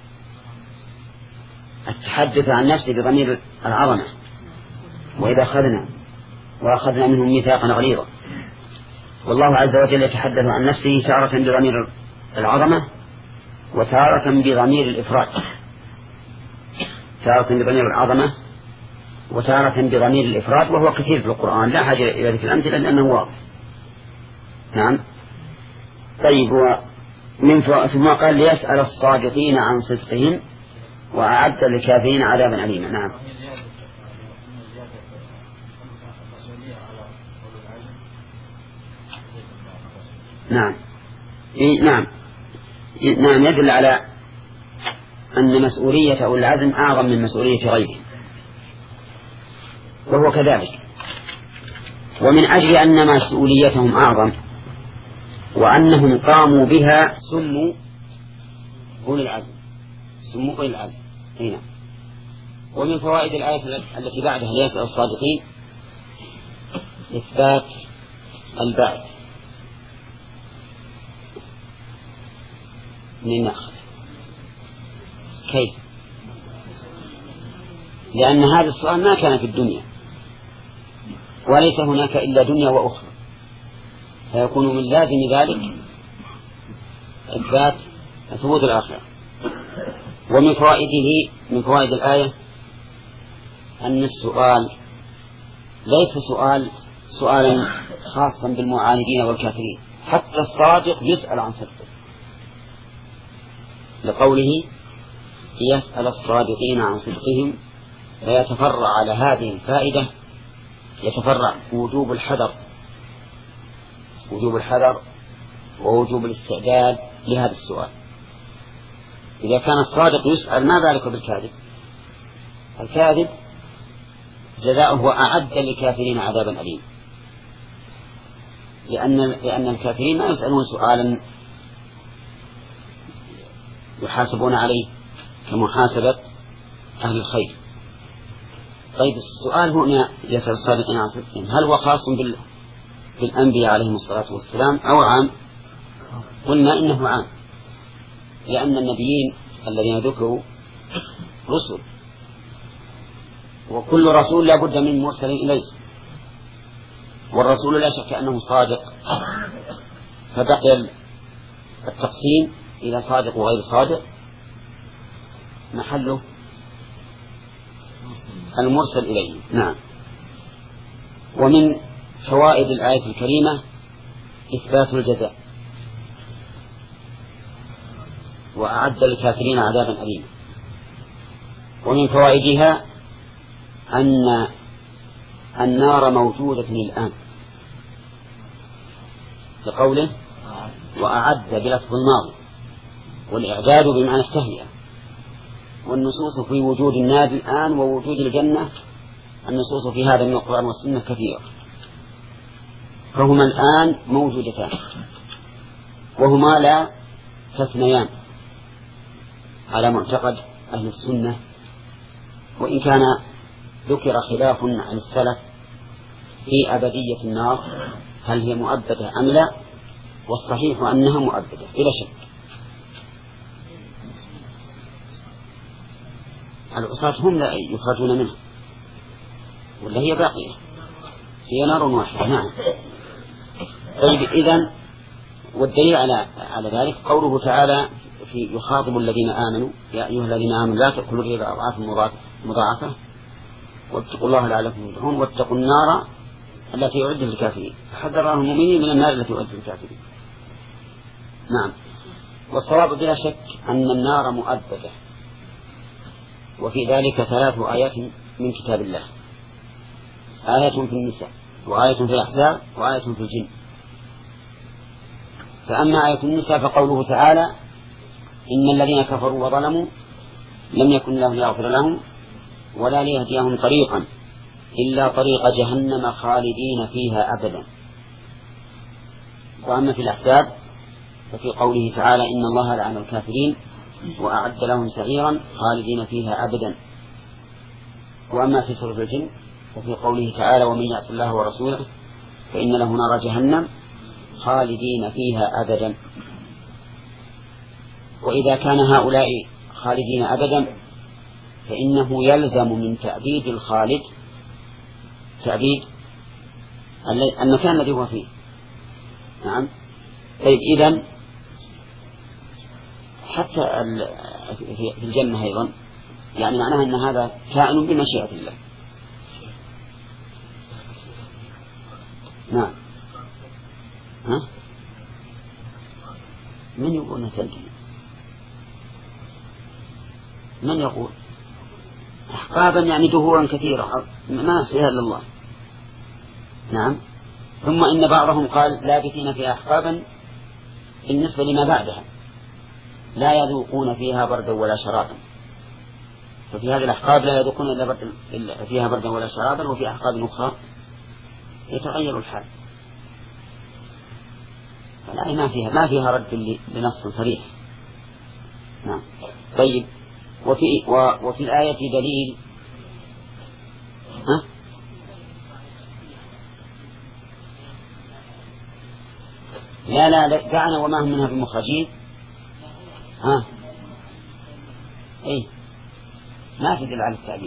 A: التحدث عن نفسه بضمير العظمة، وإذا أخذنا وأخذنا منهم ميثاقا غليظا. والله عز وجل يتحدث عن نفسه تارة بضمير العظمة وتارة بضمير الإفراد، تارة بضمير العظمة وتارة بضمير الإفراد، وهو كثير في القرآن، لا حاجة إلى ذلك الأمثلة لأنه واضح. نعم. طيب. ومن ثم قال ليسأل الصادقين عن صدقهم وأعد للكافرين عذابا أليما. نعم. نعم. إيه نعم. إيه نعم يدل على أن مسؤولية أولي العزم أعظم من مسؤولية غيره، وهو كذلك. ومن أجل أن مسؤوليتهم أعظم وأنهم قاموا بها سموا أولي العزم سموا أولي العزم هنا. ومن فوائد الآية التي بعدها ليسأل الصادقين إثبات البعث من نأخذ كيف؟ لأن هذا السؤال ما كان في الدنيا وليس هناك إلا دنيا وأخرى، فيكون من لازم ذلك إثبات ثبوت الآخرة. ومن فوائده من فوائد الآية أن السؤال ليس سؤال سؤالا خاصا بالمعاندين والكافرين، حتى الصادق يسأل عن صدقه، لقوله يسأل الصادقين عن صدقهم. فيتفرع على هذه الفائدة يتفرع وجوب الحذر وجوب الحذر ووجوب الاستعداد لهذا السؤال. إذا كان الصادق يسأل ما بالك بالكاذب؟ الكاذب جزاؤه أعد للكافرين عذابا أليما، لأن لأن الكافرين ما يسألون سؤالا يحاسبون عليه كمحاسبة أهل الخير. طيب السؤال هنا يسأل الصادقين عن صدقهم هل هو خاص بالأنبياء عليهم الصلاة والسلام أو عام؟ قلنا إنه عام، لأن النبيين الذين ذكروا رسل، وكل رسول لا بد من مرسل إليه، والرسول لا شك أنه صادق، فبقي التقسيم إلى صادق وغير صادق محله المرسل إليه. نعم. ومن فوائد الآية الكريمة إثبات الجزاء وأعد للكافرين عذابا أليما. ومن فوائدها أن النار موجودة الآن، لقوله وأعد بلفظ الماضي، والإعداد بمعنى التهيئة، والنصوص في وجود النار الآن ووجود الجنة النصوص في هذا من القرآن والسنة كثيرة، فهما الآن موجودتان وهما لا تثنيان على معتقد أهل السنة، وإن كان ذكر خلاف عن السلف في أبدية النار هل هي مؤبدة أم لا، والصحيح أنها مؤبدة بلا شك. العصاة هم لا يخرجون منها ولا هي باقية، هي نار واحدة. نعم. طيب إذن والدليل على على ذلك قوله تعالى في يخاطب الذين آمنوا يا أيها الذين آمنوا لا تأكلوا الربا أضعافا مضاعفة واتقوا الله لعلكم تفلحون واتقوا النار التي أعدت للكافرين، فحذر المؤمنين من النار التي أعدت للكافرين. نعم. والصواب بلا شك أن النار مؤبدة، وفي ذلك ثلاث آيات من كتاب الله، آية في النساء وآية في الأحزاب وآية في الجن. فأما آية النساء فقوله تعالى إن الذين كفروا وظلموا لم يكن الله ليغفر لهم ولا ليهديهم طريقا إلا طريق جهنم خالدين فيها أبدا. وأما في الأحزاب ففي قوله تعالى إن الله لعن الكافرين وأعد لهم سعيرا خالدين فيها أبدا. وأما في سورة الجن ففي قوله تعالى ومن يعص الله ورسوله فإن له نار جهنم خالدين فيها أبدا. وإذا كان هؤلاء خالدين أبدا فإنه يلزم من تأبيد الخالد تأبيد المكان الذي هو فيه. نعم. طيب إذن حتى في الجنة أيضا يعني معناها أن هذا كائن بمشيئة الله. نعم. ها؟ من يقول نسلتي؟ من يقول أحقابا يعني دهورا كثيرا ما سيها إلا الله. نعم. ثم إن بعضهم قال لابثين فيها أحقابا بالنسبة لما بعدها لا يذوقون فيها بردا ولا شرابا، ففي هذه الأحقاب لا يذوقون إلا بردا فيها بردا ولا شرابا، وفي أحقاب أخرى يتغير الحال. فالآية ما فيها ما فيها رد لنص صريح. نعم. طيب، وفي وفي الآية دليل. ها؟ لا لا لا دعنا وما هم منها بمخرجين. ها؟ إيه ما تدل على التعبير.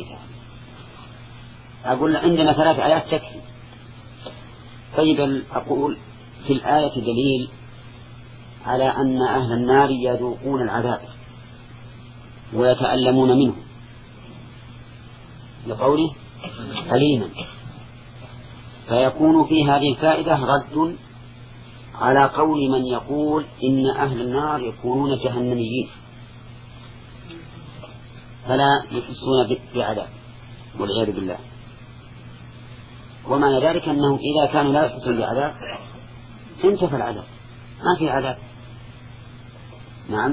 A: أقول عندنا ثلاث آيات تكفي. طيب، أقول في الآية دليل على أن أهل النار يذوقون العذاب ويتألمون منه لقوله أليما، فيكون في هذه الفائدة رد على قول من يقول إن أهل النار يكونون جهنميين فلا يحسون بعذاب والعياذ بالله. ومعنى ذلك أنهم إذا كانوا لا يحسون بعذاب انتفى العذاب، ما في عذاب. نعم.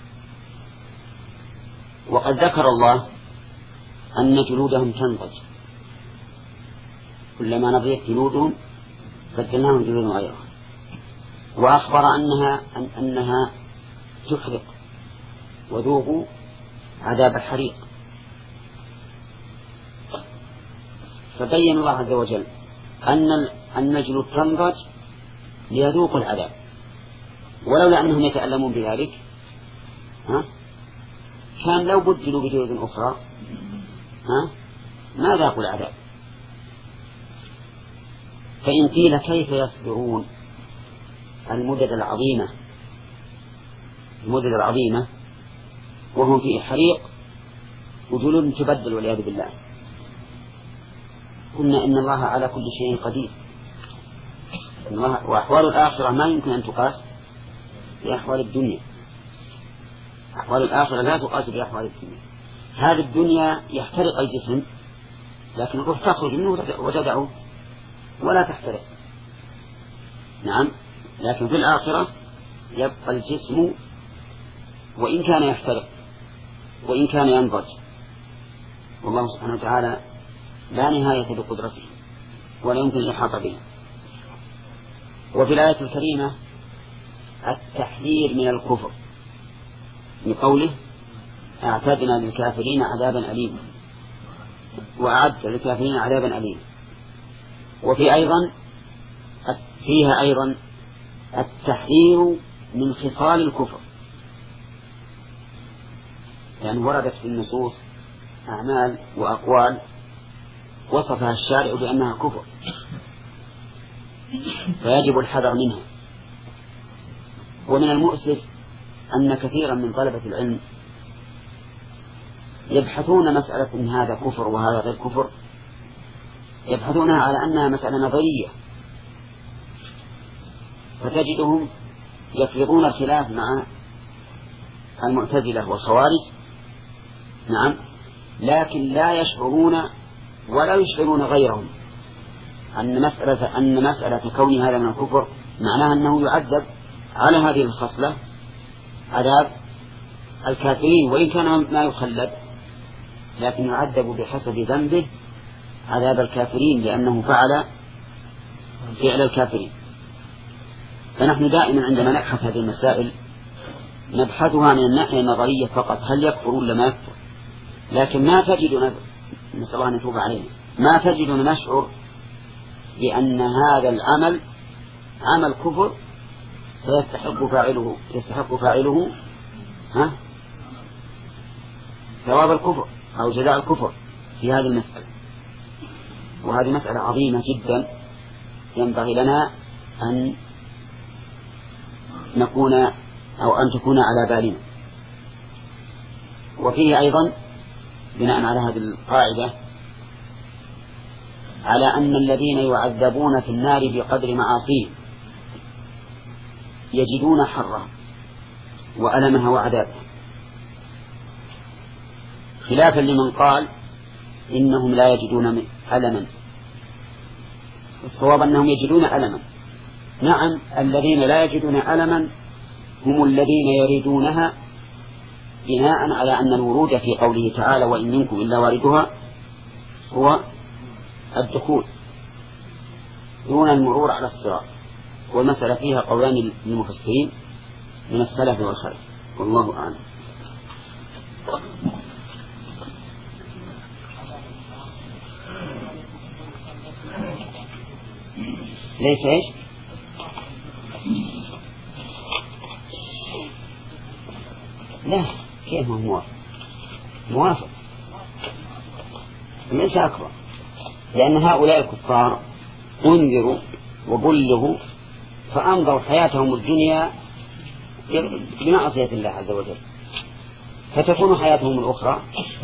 A: وقد ذكر الله أن جلودهم تنضج، كلما نضجت جلودهم بدلناهم جلودا غيرها، وأخبر أنها أن أنها تحرق، وذوقوا عذاب الحريق. فبين الله عز وجل أن أن الجلود تنضج ليذوقوا العذاب، ولولا أنهم يتألمون بذلك ها كان لو بدلوا بجلود أخرى ها ما ذاقوا العذاب. فإن قيل كيف يصبرون المدد العظيمة المدد العظيمة وهم في حريق وجلود تبدل والعياذ بالله؟ قلنا إن الله على كل شيء قدير، وأحوال الآخرة ما يمكن أن تقاس بأحوال الدنيا. أحوال الآخرة لا تقاس بأحوال الدنيا. هذه الدنيا يحترق الجسم لكن الروح تخرج منه وتدعه ولا تحترق. نعم. لكن في الآخرة يبقى الجسم وإن كان يحترق وإن كان ينضج، والله سبحانه وتعالى لا نهاية لقدرته ولا يمكن الإحاطة به. وفي الآية الكريمة التحذير من الكفر بقوله أعتدنا للكافرين عذابا أليما، وأعد للكافرين عذابا أليما. وفي أيضا فيها أيضا التحذير من خصال الكفر، يعني وردت في النصوص أعمال وأقوال وصفها الشارع بأنها كفر فيجب الحذر منها. ومن المؤسف أن كثيرا من طلبة العلم يبحثون مسألة إن هذا كفر وهذا غير كفر، يبحثونها على أنها مسألة نظرية، فتجدهم يفرضون الخلاف مع المعتزلة والخوارج. نعم. لكن لا يشعرون ولا يشعرون غيرهم أن مسألة, أن مسألة كون هذا من الكفر معناها أنه يعذب على هذه الخصلة عذاب الكافرين، وإن كان ما يخلد لكن يعذب بحسب ذنبه عذاب الكافرين لأنه فعل فعل الكافرين. فنحن دائما عندما نبحث هذه المسائل نبحثها من الناحية النظرية فقط، هل يكفر ولا ما يكفر، لكن ما تجدنا، نسأل الله أن يتوب علينا، ما تجدنا نشعر بأن هذا العمل عمل كفر فيستحق فاعله يستحق فاعله ها ثواب الكفر أو جزاء الكفر في هذه المسألة. وهذه مسألة عظيمة جدا ينبغي لنا أن نكون أو أن تكون على بالنا. وفيه أيضا بناء على هذه القاعدة على أن الذين يعذبون في النار بقدر معاصيهم يجدون حرها وألمها وعذابها، خلافا لمن قال إنهم لا يجدون ألما. الصواب أنهم يجدون ألما. نعم، الذين لا يجدون ألما هم الذين يريدونها بناء على أن الورود في قوله تعالى وإن منكم إلا واردها هو الدخول. دون المرور على الصراط. والمسألة فيها قولان للمفسرين من السلف والخلف، والله أعلم. ليش ايش؟ لا، كيف هو موافق؟ موافق ليس أكبر، لأن هؤلاء الكفار انذروا وبلغوا فأمضوا حياتهم الدنيا بمعصية الله عز وجل، فتكون حياتهم الأخرى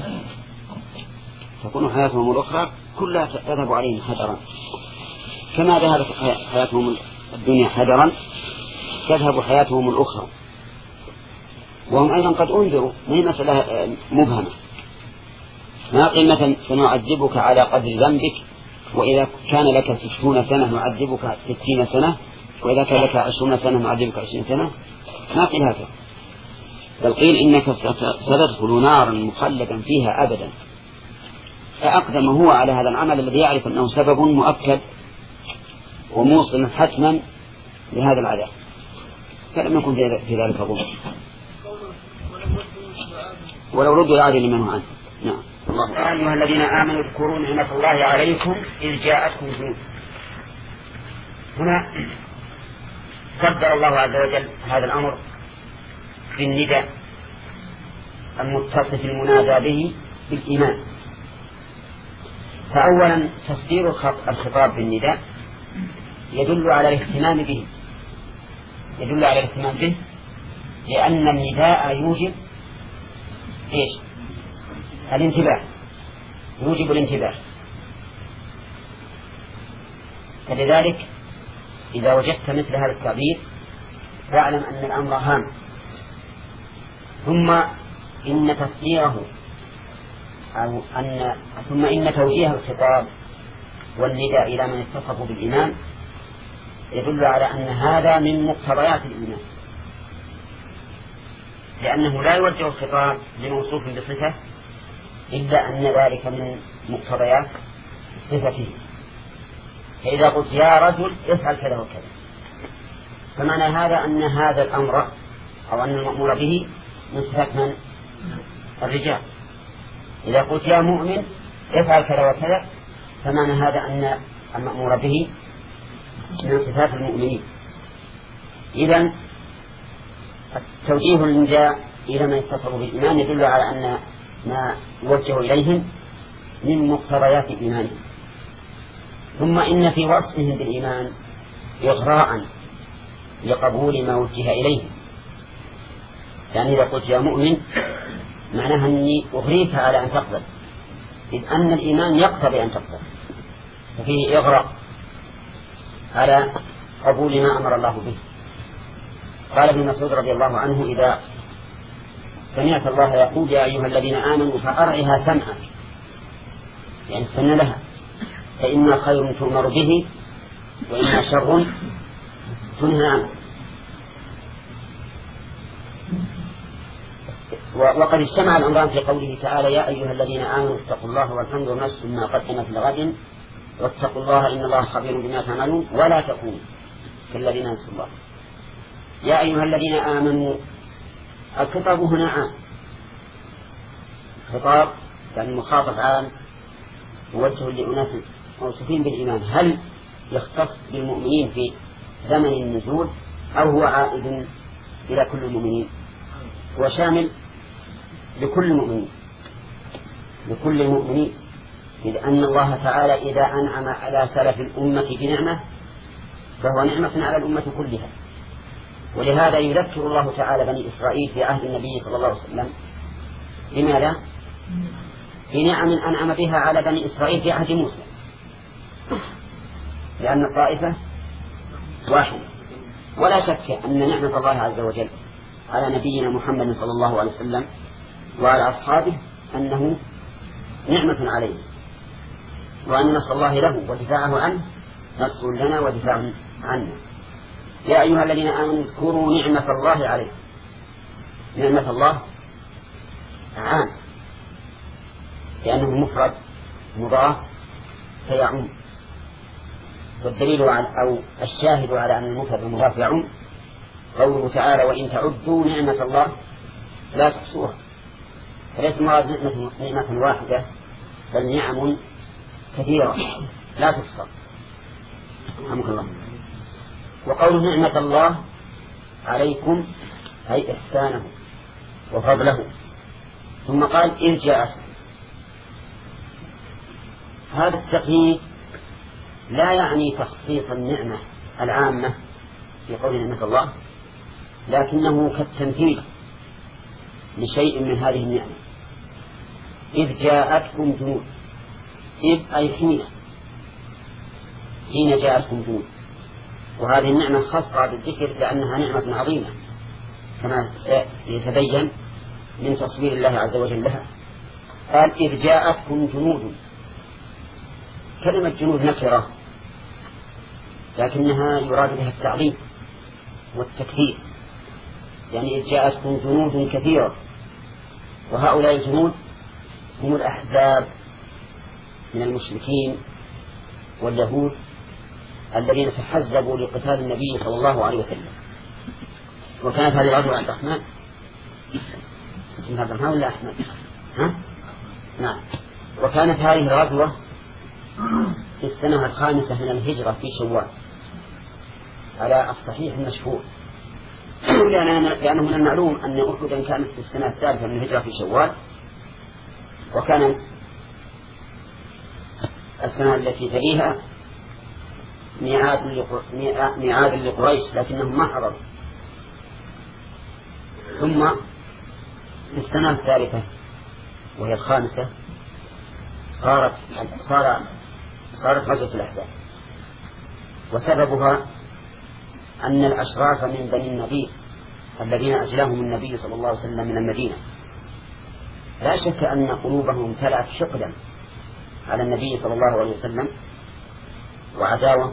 A: تكون حياتهم الأخرى كلها تذهب عليهم حذرا، كما ذهبت حياتهم الدنيا حذرا تذهب حياتهم الأخرى. وهم أيضا قد أنذروا، ما هي مسألة مبهمة. ما قيل مثلا سنعذبك على قدر ذنبك، وإذا كان لك ستون سنة نعذبك ستين سنة، وإذا كان لك عشرون سنة نعذبك عشرين سنة. ما قيل هذا، بل قيل إنك ستدخل نارا مخلدا فيها أبدا. فأقدم هو على هذا العمل الذي يعرف أنه سبب مؤكد وموصل حتما لهذا العذاب، فلم يكن في ذلك ظلم. ولو ردوا العادل منه عنه. نعم. الله أيها الذين آمنوا اذكروا نعمة الله عليكم إذ جاءتكم جنود. هنا قدر الله عز وجل هذا الأمر بالنداء المتصف المنادى به بالإيمان. فأولا تفسير الخطاب بالنداء يدل على الاهتمام به يدل على الاهتمام به لأن النداء يوجب إيش؟ الانتباه، يوجب الانتباه. فلذلك إذا وجدت مثل هذا التعبير فاعلم أن الأمر هام. ثم إن تفسيره أو أن ثم إن توجيه الخطاب والنداء إلى من اتصفوا بالإيمان يدل على أن هذا من مقتضيات الإيمان، لأنه لا يوجه الخطاب لموصوف بصفة إلا أن ذلك من مقتضيات صفته. فإذا قلت يا رجل افعل كذا وكذا، فمعنى هذا أن هذا الأمر أو أن المأمور به من صفات من؟ الرجال. إذا قلت يا مؤمن افعل كذا وكذا، فمعنى هذا أن المأمور به من صفات المؤمنين. إذن توجيه النداء إلى من اتصلوا بالإيمان يدل على أن ما يوجه إليهم من مقتضيات إيمانهم. ثم إن في وصفهم بالإيمان إغراء لقبول ما وجه إليهم. يعني إذا قلت يا مؤمن معناها أني أغريك على أن تقبل، إذ أن الإيمان يقتضي أن تقبل، ففيه إغراء على قبول ما أمر الله به. قال ابن مسعود رضي الله عنه إذا سمعت الله يقول يا أيها الذين آمنوا فأرعها سمعك، يعني استنى لها، فإما خير تؤمر به وإما شر تنهى عنه. وقد اجتمع الأمران في قوله تعالى يا أيها الذين آمنوا اتقوا الله والحمد نفس ما قدمت لغد واتقوا الله إن الله خبير بما تعملون ولا تكونوا كالذين نسوا الله. يا أيها الذين آمنوا، الخطاب هنا عام، خطاب يعني مخاطب عام موجه لأناس موصوفين بالإيمان. هل يختص بالمؤمنين في زمن النزول أو هو عائد إلى كل المؤمنين؟ هو شامل لكل المؤمنين لكل المؤمنين لأن الله تعالى إذا أنعم على سلف الأمة بنعمة فهو نعمة على الأمة كلها. ولهذا يذكر الله تعالى بني إسرائيل في عهد النبي صلى الله عليه وسلم لماذا؟ بنعم أنعم بها على بني إسرائيل في عهد موسى، لأن الطائفة واحدة. ولا شك أن نعمة الله عز وجل على نبينا محمد صلى الله عليه وسلم وعلى أصحابه أنه نعمة عليه، وأن نصر الله له ودفاعه عنه نصر لنا ودفاع عنه. يا أيها الذين آمنوا اذكروا نعمة الله عليكم. نعمة الله عام لأنه مفرد مضاف فيعم. والدليل على أو الشاهد على أن المفرد المضاف يعم قوله تعالى وإن تعدوا نعمة الله لا تحصوها، فليس المراد نعمة, نعمة واحدة بل نعم كثيرة لا تحصى. رحمك الله. وقول نعمة الله عليكم أي إحسانه وفضله، ثم قال إذ جاءتكم. هذا التقييد لا يعني تخصيص النعمة العامة في قول نعمة الله، لكنه كالتمثيل لشيء من هذه النعمة. إذ جاءتكم جنود، إذ أي حين حين جاءتكم جنود، وهذه النعمة خاصة بالذكر لأنها نعمة عظيمة كما يتبين من تصوير الله عز وجل لها. قال إذ جاءتكم جنود. كلمة جنود نكرة لكنها يراد بها التعظيم والتكثير، يعني إذ جاءتكم جنود كثيرة، وهؤلاء الجنود هم الأحزاب من المشركين واليهود الذين تحزبوا لقتال النبي صلى الله عليه وسلم. وكانت هذه الغزوة عند الرحمن اسمها عبد الرحمن ولا أحمد؟ ها؟ نعم. وكانت هذه الغزوة في السنة الخامسة من الهجرة في شوال على الصحيح المشهور، لأنه من المعلوم أن أحدا كانت في السنة الثالثة من الهجرة في شوال، وكان السنة التي تليها ميعاد لقريش لكنهم ما حضروا. ثم في السنة الثالثة وهي الخامسة صارت صار صارت غزوة الأحزاب، وسببها أن الأشراف من بني النضير الذين أجلاهم النبي صلى الله عليه وسلم من المدينة لا شك أن قلوبهم امتلأت حقدا على النبي صلى الله عليه وسلم وعداوة،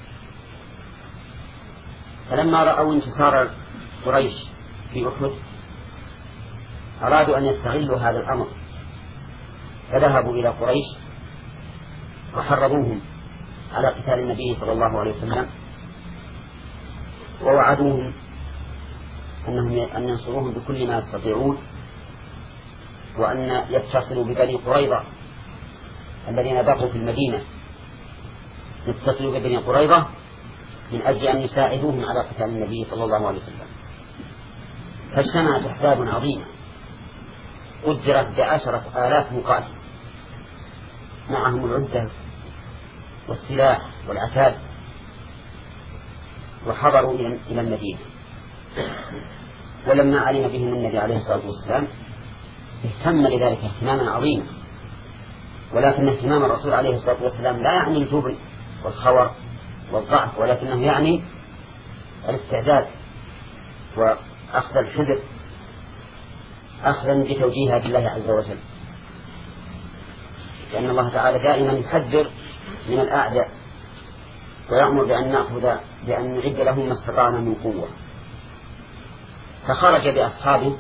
A: فلما رأوا انتصار قريش في أحد أرادوا أن يستغلوا هذا الأمر، فذهبوا إلى قريش وحرضوهم على قتال النبي صلى الله عليه وسلم، ووعدوهم أنهم أن ينصروهم بكل ما يستطيعون، وأن يتصلوا ببني قريظة الذين بقوا في المدينة، يتصلوا ببني قريظة من أجل أن يساعدوهم على قتال النبي صلى الله عليه وسلم. فاجتمعت أحزاب عظيمة قدرت بعشرة آلاف مقاتل معهم العدة والسلاح والعتاد، وحضروا إلى المدينة. ولما علم بهم النبي عليه الصلاة والسلام اهتم لذلك اهتماما عظيما، ولكن اهتمام الرسول عليه الصلاة والسلام لا يعني الجبن والخور والضعف، ولكنه يعني الاستعداد وأخذ الحذر أخذا بتوجيهات الله عز وجل، لأن الله تعالى دائما يحذر من الأعداء ويأمر بأن نأخذ بأن نعد لهم ما استطعنا من قوة. فخرج بأصحابه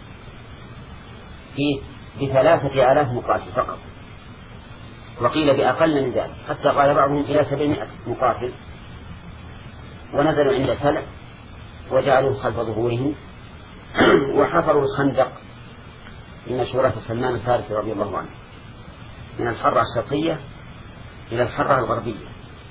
A: في بثلاثة آلاف مقاتل فقط، وقيل بأقل من ذلك، حتى قال بعضهم إلى سبعمائة مقاتل، ونزلوا عند سلع وجعلوا خلف ظهورهم وحفروا الخندق بمشورة سلمان الفارسي رضي الله عنه من الحرة الشرقية إلى الحرة الغربية،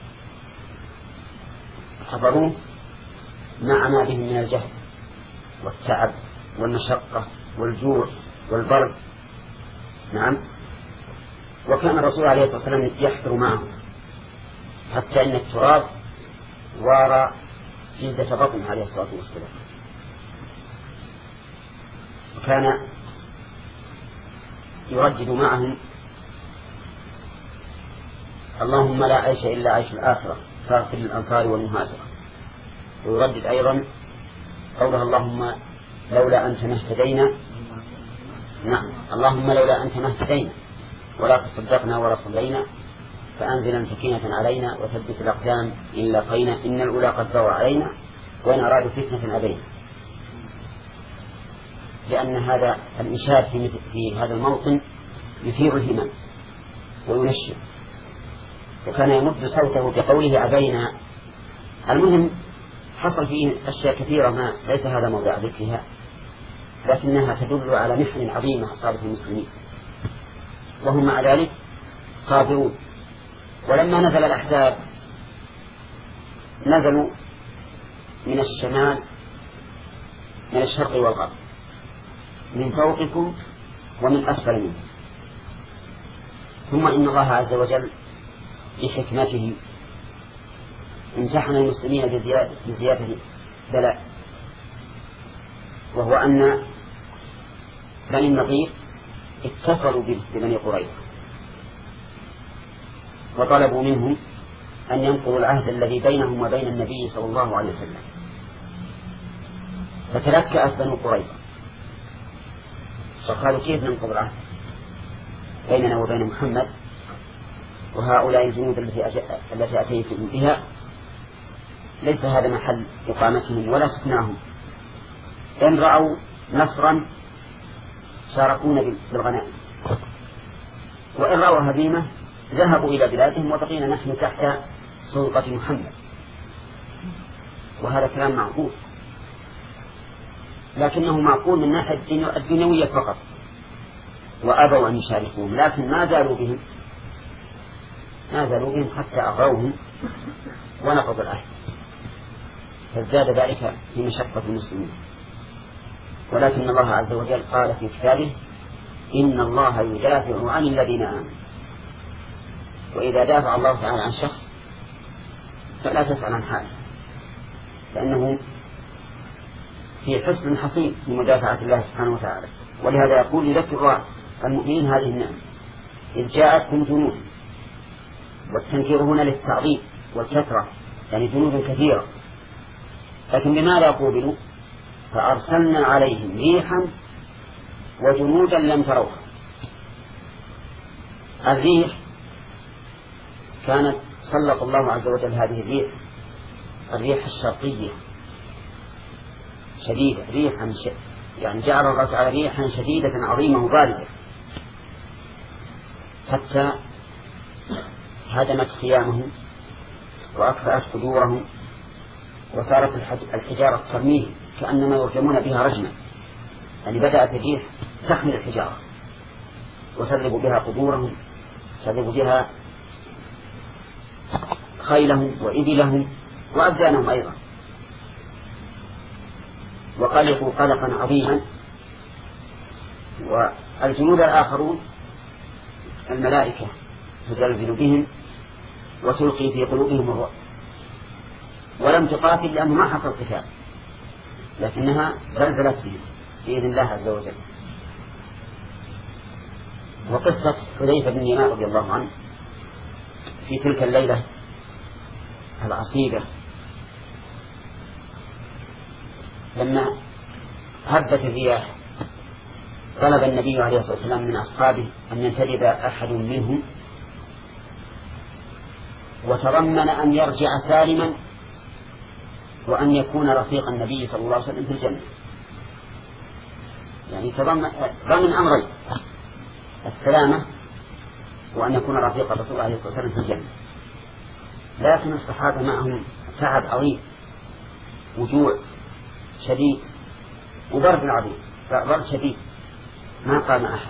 A: حفروه مع ما بهم من الجهد والتعب والمشقة والجوع والبرد. نعم. وكان الرسول عليه الصلاة والسلام يحفر معه حتى إن التراب وارى جلدة بطنه عليه الصلاة والسلام. وكان يردد معهم اللهم لا عيش إلا عيش الآخرة فاغفر للأنصار والمهاجرة، ويردد أيضا قولها اللهم لولا أنت ما اهتدينا، نعم اللهم لولا أنت ما اهتدينا ولا تصدقنا ولا صلينا فأنزلا سكينة علينا وثبت الأقدام إن لاقينا إن الأولى قد بغوا علينا وإن أرادوا فتنة أبينا. لأن هذا الإشارة في, في هذا الموطن يثير الهمم وينشر، وكان يمد صوته بقوله أبينا. المهم حصل فيه أشياء كثيرة ما ليس هذا موضع ذكرها، لكنها تدل على محن عظيمة أصابت المسلمين، وهم مع ذلك صابرون. ولما نزل الأحزاب نزلوا من الشمال، من الشرق والغرب، من فوقكم ومن أسفل منكم. ثم إن الله عز وجل بحكمته امتحن المسلمين بزيادة بلاء، وهو أن بني النضير اتصلوا ببني قريظة وطلبوا منهم أن ينقضوا العهد الذي بينهم وبين النبي صلى الله عليه وسلم. فتلكأت بنو قريظة فقالوا كيف ننقض العهد بيننا وبين محمد وهؤلاء الجنود التي أتيتم بها ليس هذا محل إقامتهم ولا سكناهم. إن رأوا نصرا شاركونا بالغنائم، وإن رأوا هزيمة ذهبوا إلى بلادهم وبقينا نحن تحت سلطة محمد. وهذا كلام معقول، لكنه معقول من ناحية الدنيوية فقط، وأبوا أن يشاركوهم، لكن ما زالوا بهم ما زالوا بهم حتى أغروهم ونقضوا العهد، فازداد ذلك في مشقة المسلمين. ولكن الله عز وجل قال في كتابه إن الله يدافع عن الذين آمنوا. وإذا دافع الله تعالى عن شخص فلا تسأل عن حاله، لأنه في حسن حصين لمدافعة الله سبحانه وتعالى. ولهذا يقول يذكر المؤمنين هذه النعمة إذ جاءتكم جنود، والتنكير هنا للتعظيم والكثرة، يعني جنود كثيرة. لكن بماذا قوبلوا؟ فأرسلنا عليهم ريحا وجنودا لم تروها. الريح كانت سلط الله عز وجل هذه الريح، الريح الشرقية شديدة، ريحا ش... يعني جعل الله تعالى ريحا شديدة عظيمة باردة حتى هدمت خيامهم وأكفأت قدورهم، وصارت الحجارة ترميه كأنما يرجمون بها رجما. يعني بدأت الريح تحمل الحجارة وتضرب بها قدورهم، تضرب بها خيلهم وإبلهم وأبدانهم أيضا، وقلقوا قلقا عظيما. والجنود الآخرون الملائكة تزلزل بهم وتلقي في قلوبهم الرعب، ولم تقاتل لأنه ما حصل قتال، لكنها زلزلت بهم بإذن الله عز وجل. وقصة حذيفة بن يمان رضي الله عنه في تلك الليلة العصيبة لما هبت الرياح طلب النبي عليه الصلاة والسلام من أصحابه أن ينتدب أحد منهم، وتضمن أن يرجع سالما وأن يكون رفيق النبي صلى الله عليه وسلم في الجنة. يعني تضمن ضمن أمرين: السلامة وأن يكون رفيق الرسول عليه الصلاة والسلام في الجنة. لكن الصحابة معهم تعب عظيم، وجوع شديد، وبرد عظيم، برد شديد، ما قام أحد.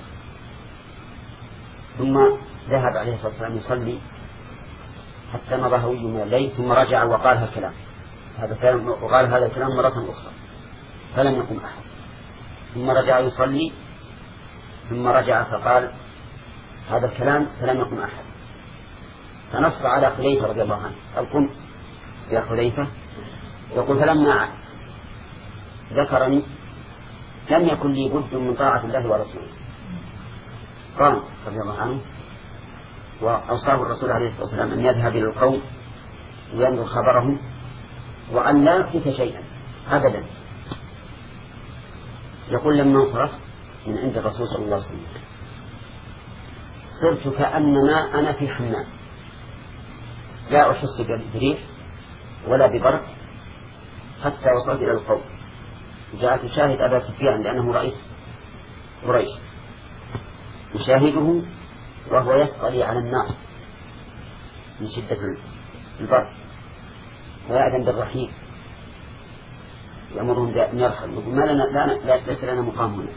A: ثم ذهب عليه الصلاة والسلام يصلي حتى مضى هوي من الليل، ثم رجع وقال هذا الكلام هذا كلام وقال هذا الكلام مرة أخرى فلم يقم أحد. ثم رجع يصلي ثم رجع فقال هذا الكلام فلم يقم أحد. فنص على خليفة رضي الله عنه: قال قم يا خليفة. يقول فلما ذكرني لم يكن لي بد من طاعة الله ورسوله. قام رضي الله عنه وأوصاه الرسول عليه الصلاة والسلام أن يذهب إلى القوم وينظر خبرهم وأن لا يحدث شيئا أبدا. يقول لما انصرف من عند الرسول صلى الله عليه وسلم صرت كأنما أنا في حمام، لا أحس بريح ولا ببرد، حتى وصلت إلى القوم. جاءت تشاهد أبا سفيان لأنه رئيس قريش، يشاهده وهو يسقلي على النار من شدة البرد، ويأذن بالرحيل يأمرهم بأن يرحل، يقول ما لنا لا لا ليس لنا مقام هنا،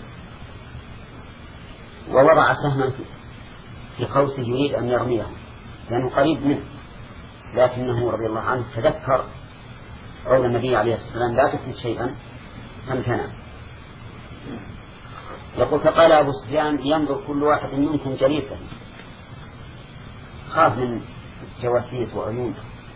A: ووضع سهما في قوسه يريد أن يرميه لأنه قريب منه، لكنه رضي الله عنه تذكر قول النبي عليه الصلاة والسلام لا تفلت شيئا فامتنع. يقول فقال أبو سفيان ينظر كل واحد منكم جليسا، خاف من جواسيس وعيون،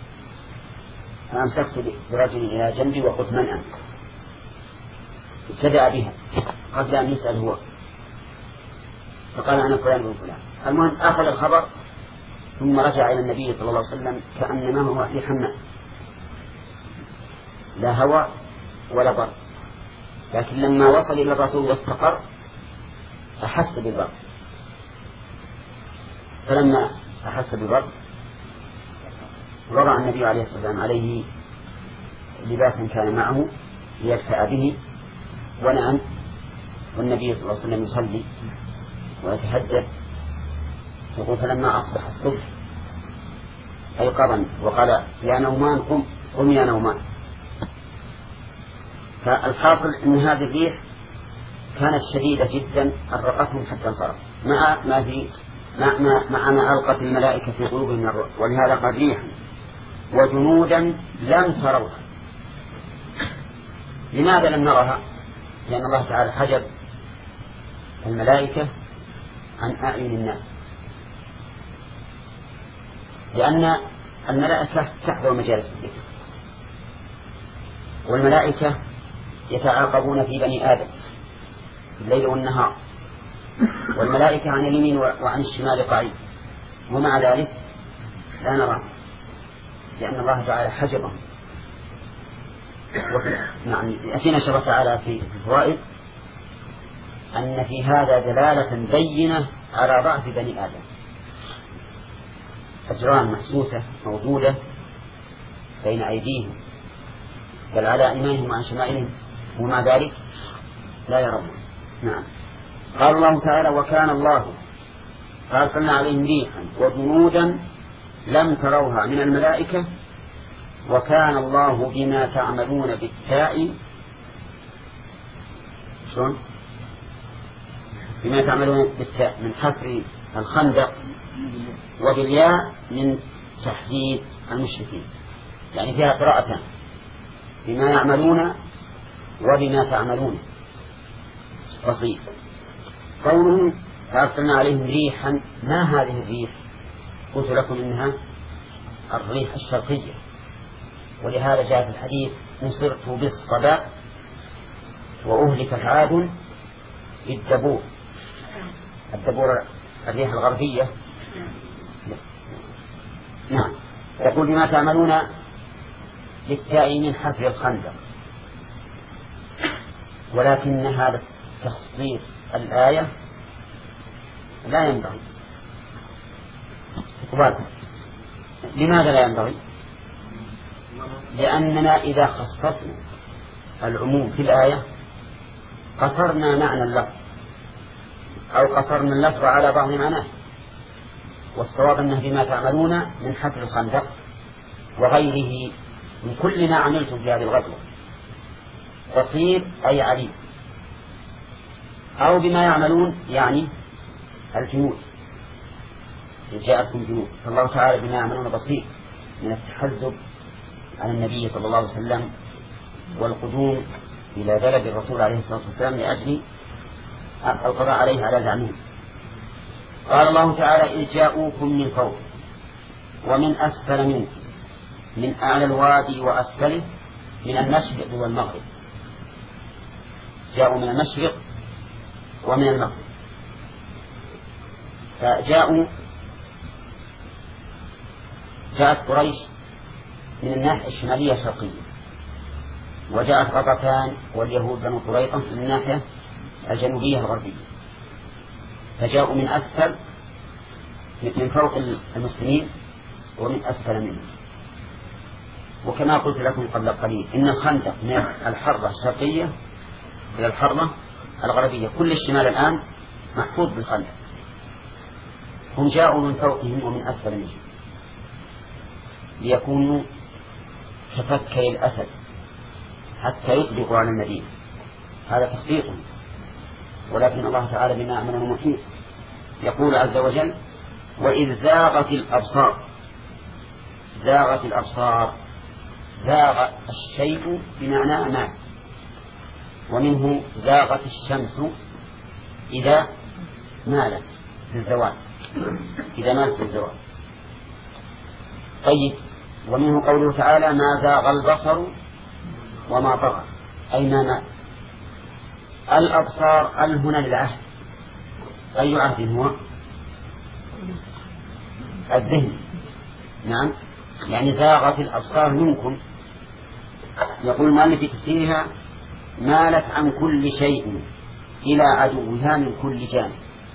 A: فأمسكت برجل إلى جنبي وقلت من أنت؟ ابتدأ بها قبل أن يسأل هو، فقال أنا فلان بن فلان. المهم أخذ الخبر ثم رجع إلى النبي صلى الله عليه وسلم كأنما هو في حمام، لا هواء ولا برد، لكن لما وصل إلى الرسول واستقر أحس بالبرد، فلما أحس بالبرد وضع النبي عليه الصلاة والسلام عليه لباسا كان معه ليدفع به ونام، والنبي صلى الله عليه وسلم يصلي ويتهجد. يقول فلما أصبح الصبح أيقظني وقال يا نومان قم قم يا نومان. فالحاصل أن هذه الريح كانت شديدة جدا أرقتهم حتى انصرف، مع ما في مع ما, مع ما ألقت الملائكة في قلوبهم من الرعب. ولهذا قال ريح وجنودا لم تروها. لماذا لم نرها؟ لأن الله تعالى حجب الملائكة عن أعين الناس، لأن الملائكة تحضر مجالس الذكر، والملائكة يتعاقبون في بني آدم في الليل والنهار، والملائكة عن اليمين وعن الشمال قعيد، ومع ذلك لا نرى لأن الله تعالى حجبهم. نعم أتينا شرع تعالى في الفوائد أن في هذا دلالة بينة على ضعف بني آدم، أجرام محسوسة موجودة بين أيديهم بل على أيمانهم وعن شمائلهم، ومع ذلك لا يرون. نعم. قال الله تعالى وكان الله فأرسلنا عليهم ريحا وجنودا لم تروها من الملائكة وكان الله بما تعملون بالتاء شلون بما تعملون بالتاء من حفر الخندق، وبالياء من تحديد المشركين، يعني فيها قراءتان بما يعملون وبما تعملون بسيط. قوله فأرسلنا عليهم ريحا، ما هذه الريح؟ قلت لكم إنها الريح الشرقية، ولهذا جاء في الحديث نصرت بالصدى وأهلك عاد بالدبور. الدبور الريح الغربية. نعم. يقول بما تعملون بالتاء من حفر الخندق، ولكن هذا تخصيص الآية لا ينبغي. لماذا لا ينبغي؟ لأننا إذا خصصنا العموم في الآية قصرنا معنى اللفظ أو قصرنا اللفظ على بعض معناه، والصواب أنه بما تعملون من حفر الخندق وغيره من كل ما عملتم في هذه الغزوة، بصير أي عليم، أو بما يعملون يعني الجنود جاءتكم جنود، فالله تعالى بما يعملون بصير من التحزب على النبي صلى الله عليه وسلم والقدوم إلى بلد الرسول عليه الصلاة والسلام لأجل القضاء عليه على زعمهم. قال الله تعالى إذ جاءوكم من فوق ومن أسفل منكم من أعلى الوادي وأسفله من المشرق والمغرب. جاءوا من المشرق ومن المغرب، فجاءوا جاءت قريش من الناحية الشمالية الشرقية، وجاءت غطفان واليهود بنو قريظة من الناحية الجنوبية الغربية، فجاءوا من أسفل من فوق المسلمين ومن أسفل منهم. وكما قلت لكم قبل قليل إن الخندق من الحرة الشرقية إلى الحرة الغربية، كل الشمال الآن محفوظ بالخندق، هم جاءوا من فوقهم ومن أسفل منهم. ليكونوا كفكي الأسد حتى يطبقوا على المدينة، هذا تخطيط. ولكن الله تعالى بما يعملون محيط. يقول عز وجل: وإذ زاغت الأبصار. زاغت الأبصار، زاغ الشيء بمعنى مال، ومنه زاغت الشمس إذا مالت في الزوال، إذا مالت في الزوال. طيب، ومنه قوله تعالى: ما زاغ البصر وما طغى، أي ما مال. الأبصار ال هنا للعهد، أي عهد هو؟ الذهن. نعم، يعني زاغت الأبصار منكم. يقول المؤلف في تفسيرها: مالت عن كل شيء إلى عدوها من كل جانب.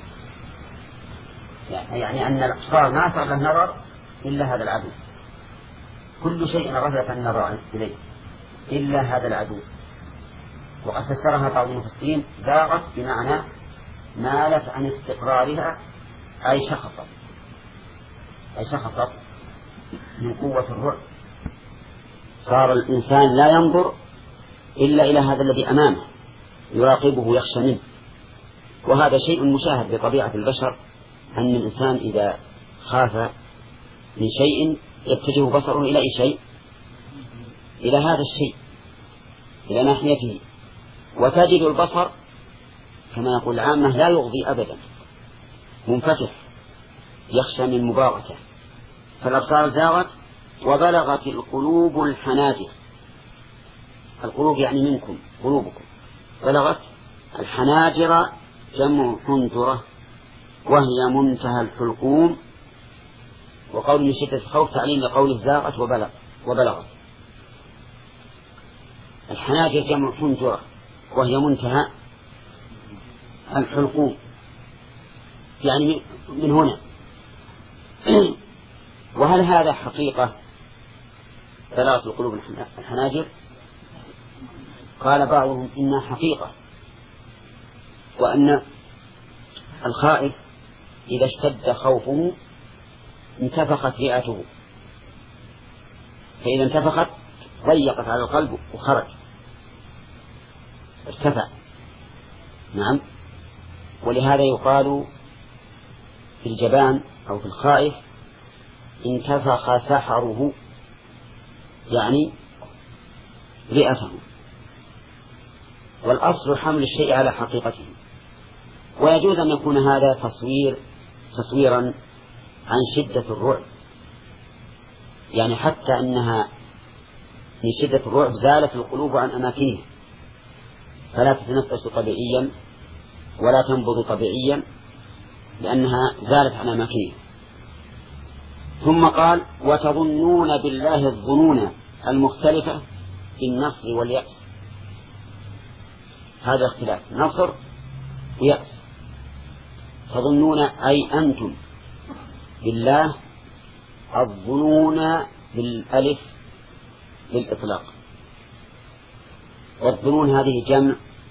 A: يعني أن الأبصار ما صار لها نظر إلا هذا العدو، كل شيء غفلت عن النظر إليه إلا هذا العدو. وقد فسرها بعض المفسرين: زاغت بمعنى مالت عن استقرارها، أي شخصت، أي شخصت من قوة الرعب. صار الإنسان لا ينظر إلا إلى هذا الذي أمامه، يراقبه يخشى منه. وهذا شيء مشاهد بطبيعة البشر، أن الإنسان إذا خاف من شيء يتجه بصره إلى أي شيء؟ إلى هذا الشيء، إلى ناحيته. وتجد البصر كما يقول العامة لا يغضي أبدا، منفتح، يخشى من مباغته. فالأبصار زاغت وبلغت القلوب الحناجر. القلوب يعني منكم، قلوبكم. بلغت الحناجر جمع حنجرة، وهي منتهى الحلقوم. وقول من شدة الخوف تعليم لقوله زاغت وبلغ وبلغت. الحناجر جمع حنجرة وهي منتهى الحلقوم، يعني من هنا. وهل هذا حقيقة بلغت القلوب الحناجر؟ قال بعضهم إنها حقيقة، وأن الخائف إذا اشتد خوفه انتفخت رئته، فإذا انتفخت ضيقت على القلب وخرج، ارتفع. نعم. ولهذا يقال في الجبان أو في الخائف: انتفخ سحره، يعني رئته. والأصل حمل الشيء على حقيقته. ويجوز أن يكون هذا تصوير تصويرا عن شدة الرعب، يعني حتى أنها من شدة الرعب زالت القلوب عن أماكنها، فلا تتنفس طبيعيا ولا تنبض طبيعيا، لأنها زالت عن أماكنها. ثم قال: وتظنون بالله الظنون المختلفة في النصر واليأس. هذا اختلاف نصر ويأس. تظنون أي أنتم بالله، الظنون بالألف للإطلاق، والظنون هذه جمع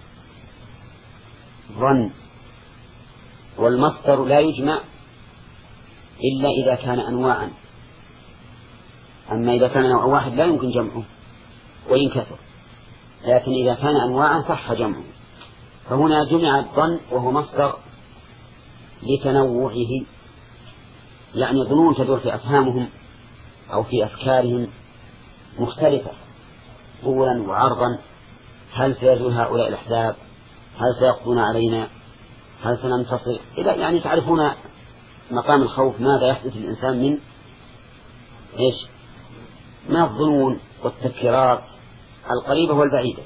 A: ظن، والمصدر لا يجمع إلا إذا كان أنواعا. أما إذا كان نوع واحد لا يمكن جمعه وإن كثر، لكن إذا كان أنواعا صح جمعه. فهنا جمع الظن وهو مصدر لتنوعه، يعني ظنون تدور في أفهامهم أو في أفكارهم مختلفة طولا وعرضا. هل سيزول هؤلاء الأحزاب؟ هل سيقضون علينا؟ هل سننتصر؟ إذا يعني تعرفون مقام الخوف ماذا يحدث للإنسان من إيش؟ من الظنون والتفكيرات القريبة والبعيدة.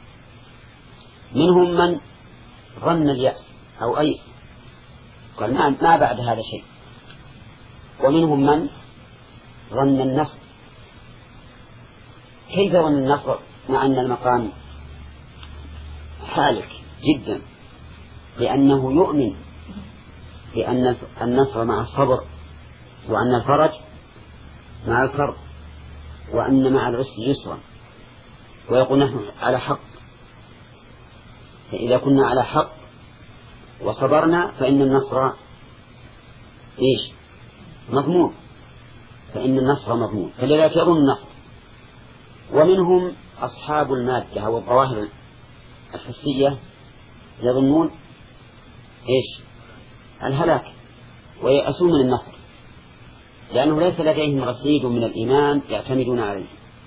A: منهم من ظن اليأس أو أيس، قال ما بعد هذا شيء. ومنهم من ظن النصر. كيف ظن النصر مع أن المقام حالك جدا؟ لأنه يؤمن بأن النصر مع الصبر، وأن الفرج مع الكرب، وأن مع العسر يسرا، ويقول نحن على حق. فإذا كنا على حق وصبرنا فإن النصر إيش؟ مضمون. فإن النصر مضمون، فلذلك يظن النصر. ومنهم أصحاب المادة أو الظواهر الحسية يظنون إيش؟ الهلاك، ويأسون من النصر، لأنه ليس لديهم رصيد من الإيمان يعتمدون عليه.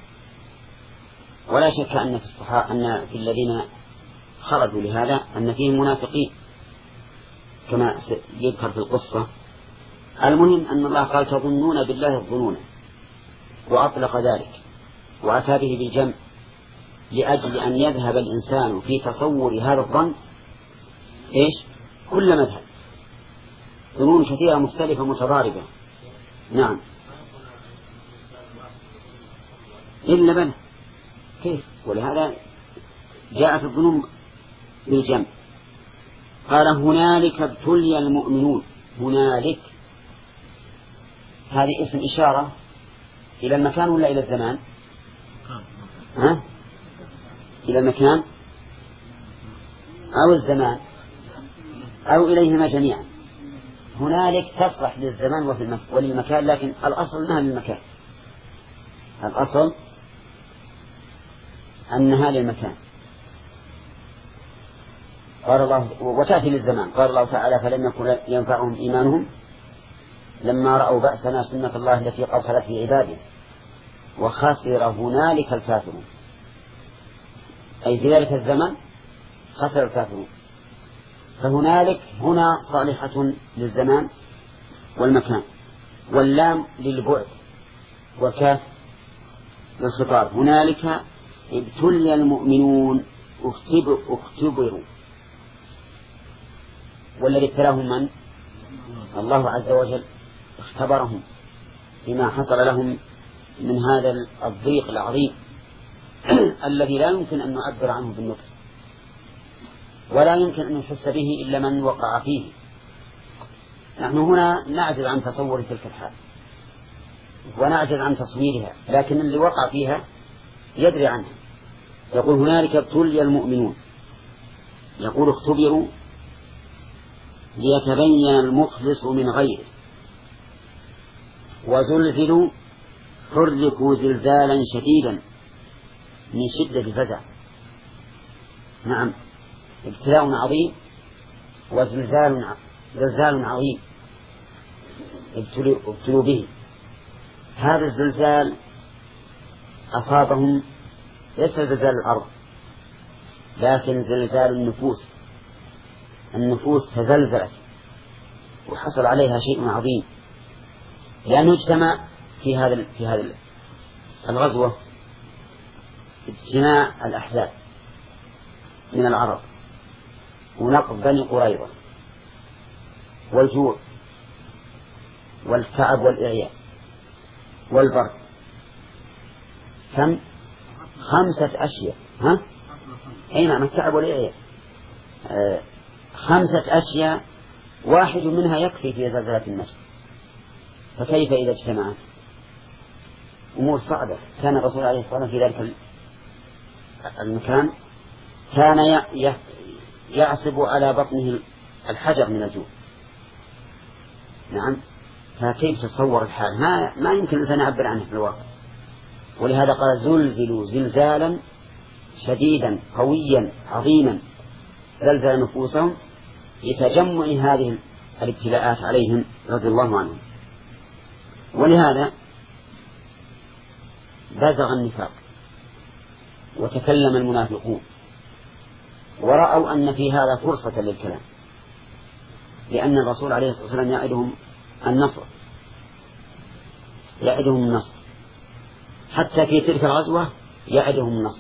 A: ولا شك أن في الصحابة أن في الذين خرجوا لهذا أن فيهم منافقين كما يذكر في القصة. المهم أن الله قال تظنون بالله الظنون، وأطلق ذلك وأتى به بالجمع لأجل أن يذهب الإنسان في تصور هذا الظن إيش؟ كل مذهب، ظنون كثيرة مختلفة متضاربة. نعم. إلا بل كيف؟ ولهذا جاءت الظنون بالجمع. قال هنالك ابتلي المؤمنون. هنالك هذه اسم إشارة إلى المكان ولا إلى الزمان؟ ها؟ إلى المكان أو الزمان أو إليهما جميعا. هنالك تصلح للزمان وللمكان، لكن الأصل أنها للمكان، الأصل أنها للمكان. قال الله وتأتي للزمان. قال الله تعالى فلم يكن ينفعهم إيمانهم لما رأوا بأسنا سنة الله التي قد خلت في عباده وخسر هنالك الكافرون، أي في ذلك الزمن خسر الكافرون. فهنالك هنا صالحة للزمان والمكان، واللام للبعد والكاف للخطاب. هنالك ابتلي المؤمنون اختبروا، والذي ابتلاهم من؟ الله عز وجل، اختبرهم بما حصل لهم من هذا الضيق العظيم الذي لا يمكن أن نعبر عنه بالنطق، ولا يمكن أن يحس به إلا من وقع فيه. نحن هنا نعجز عن تصور تلك الحال ونعجز عن تصويرها، لكن اللي وقع فيها يدري عنها. يقول هنالك ابتلي المؤمنون، يقول اختبروا ليتبين المخلص من غيره، وزلزلوا حركوا زلزالا شديدا من شدة الفزع. نعم، ابتلاء عظيم وزلزال زلزال عظيم ابتلوا به. هذا الزلزال أصابهم ليس زلزال الأرض لكن زلزال النفوس. النفوس تزلزلت وحصل عليها شيء عظيم، لأنه اجتمع في هذا في هذا الغزوة اجتماع الأحزاب من العرب ونقض بني قريظة والجوع والتعب والإعياء والبرد. كم؟ خمسة أشياء. ها؟ أي نعم، التعب والإعياء. آه خمسة أشياء واحد منها يكفي في زلزلة النفس، فكيف إذا اجتمعت؟ أمور صعبة. كان الرسول عليه الصلاة والسلام في ذلك المكان كان يعصب على بطنه الحجر من الجوع. نعم، فكيف تصور الحال؟ ما, ما يمكن الإنسان يعبر عنه في الواقع. ولهذا قال زلزلوا زلزالا شديدا قويا عظيما زلزل نفوسهم لتجمع هذه الابتلاءات عليهم رضي الله عنهم. ولهذا بزغ النفاق وتكلم المنافقون ورأوا أن في هذا فرصة للكلام، لأن الرسول عليه الصلاة والسلام يعدهم النصر يعدهم النصر حتى في تلك الغزوة يعدهم النصر.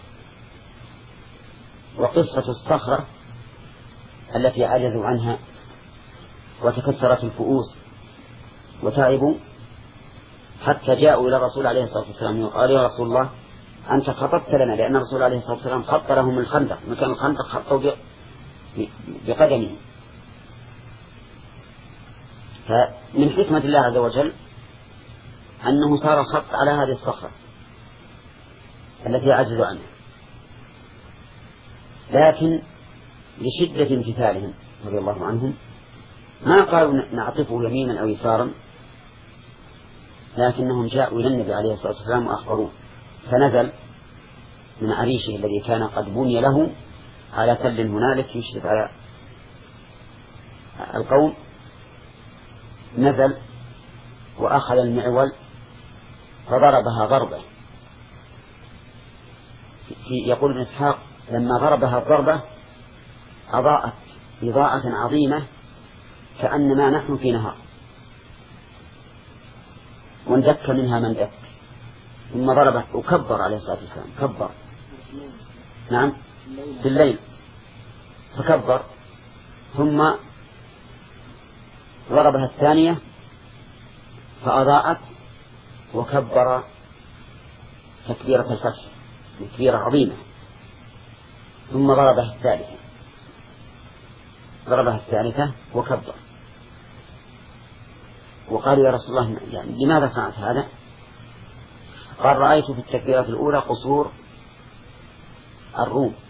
A: وقصة الصخرة التي عجزوا عنها وتكسرت الفؤوس وتعبوا حتى جاءوا إلى الرسول عليه الصلاة والسلام وقال يا رسول الله أنت خطبت لنا، لأن الرسول عليه الصلاة والسلام خط لهم الخندق، مكان الخندق خطوا بقدمه. فمن حكمة الله عز وجل أنه صار خط على هذه الصخرة التي عجزوا عنها، لكن لشدة امتثالهم رضي الله عنهم ما قالوا نعطفه يمينا أو يسارا، لكنهم جاءوا إلى النبي عليه الصلاة والسلام وأخبروه، فنزل من عريشه الذي كان قد بني له على تل هنالك يشرف على القوم، نزل وأخذ المعول فضربها ضربة. يقول ابن إسحاق لما ضربها الضربة أضاءت إضاءة عظيمة كأنما نحن في نهار، واندك منها من دك، ثم ضربت وكبر عليه الصلاة والسلام، كبر نعم في الليل فكبر، ثم ضربها الثانية فأضاءت وكبر تكبيرة الفتح تكبيرة عظيمة، ثم ضربها الثالثة ضربها الثالثة وكبر. وقالوا يا رسول الله يعني لماذا صنعت هذا؟ قال رأيت في التكبيرة الأولى قصور الروم،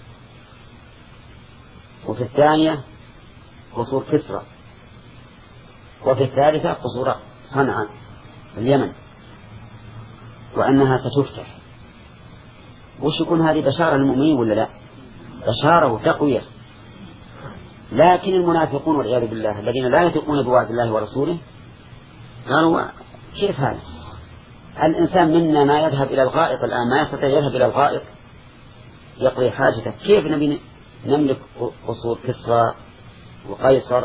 A: وفي الثانية قصور كسرى، وفي الثالثة قصور صنعاء اليمن، وأنها ستفتح. وش يكون هذه بشارة للمؤمنين ولا لا؟ بشارة وتقوية. لكن المنافقون والعياذ بالله الذين لا يثقون بوعد الله ورسوله قالوا كيف هذا؟ الإنسان منا ما يذهب إلى الغائط الآن ما يستطيع يذهب إلى الغائط يقضي حاجته، كيف نبي نملك قصور كسرى وقيصر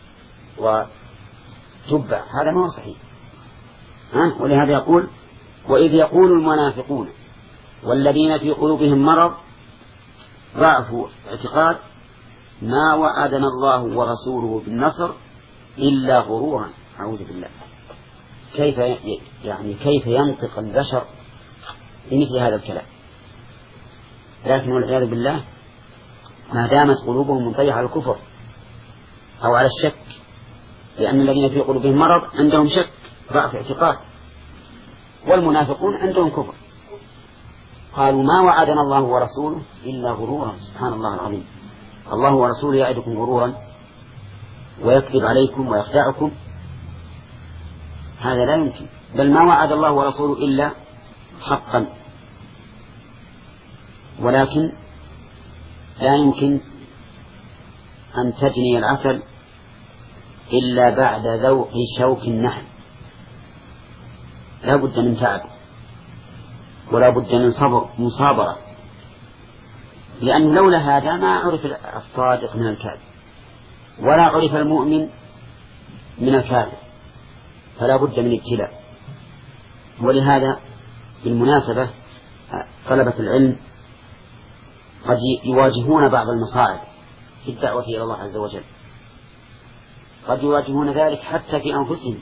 A: وتبع؟ هذا ما هو صحيح. ها؟ ولهذا يقول وإذ يقول المنافقون والذين في قلوبهم مرض ضعف اعتقاد ما وعدنا الله ورسوله بالنصر إلا غرورا. أعوذ بالله. كيف يعني كيف ينطق البشر بمثل هذا الكلام؟ لكن والعياذ بالله ما دامت قلوبهم منطية على الكفر أو على الشك، لأن الذين في قلوبهم مرض عندهم شك ضعف اعتقاد، والمنافقون عندهم كفر. قالوا ما وعدنا الله ورسوله إلا غرورا. سبحان الله العظيم، الله ورسوله يعدكم غرورا ويكذب عليكم ويخدعكم، هذا لا يمكن. بل ما وعد الله ورسوله إلا حقا، ولكن لا يمكن أن تجني العسل إلا بعد ذوق شوك النحل، لا بد من تعب ولا بد من صبر مصابرة، لأن لولا هذا ما عرف الصادق من الكاذب ولا عرف المؤمن من الكافر، فلا بد من ابتلاء. ولهذا بالمناسبة طلبة العلم قد يواجهون بعض المصاعب في الدعوة إلى الله عز وجل، قد يواجهون ذلك حتى في أنفسهم،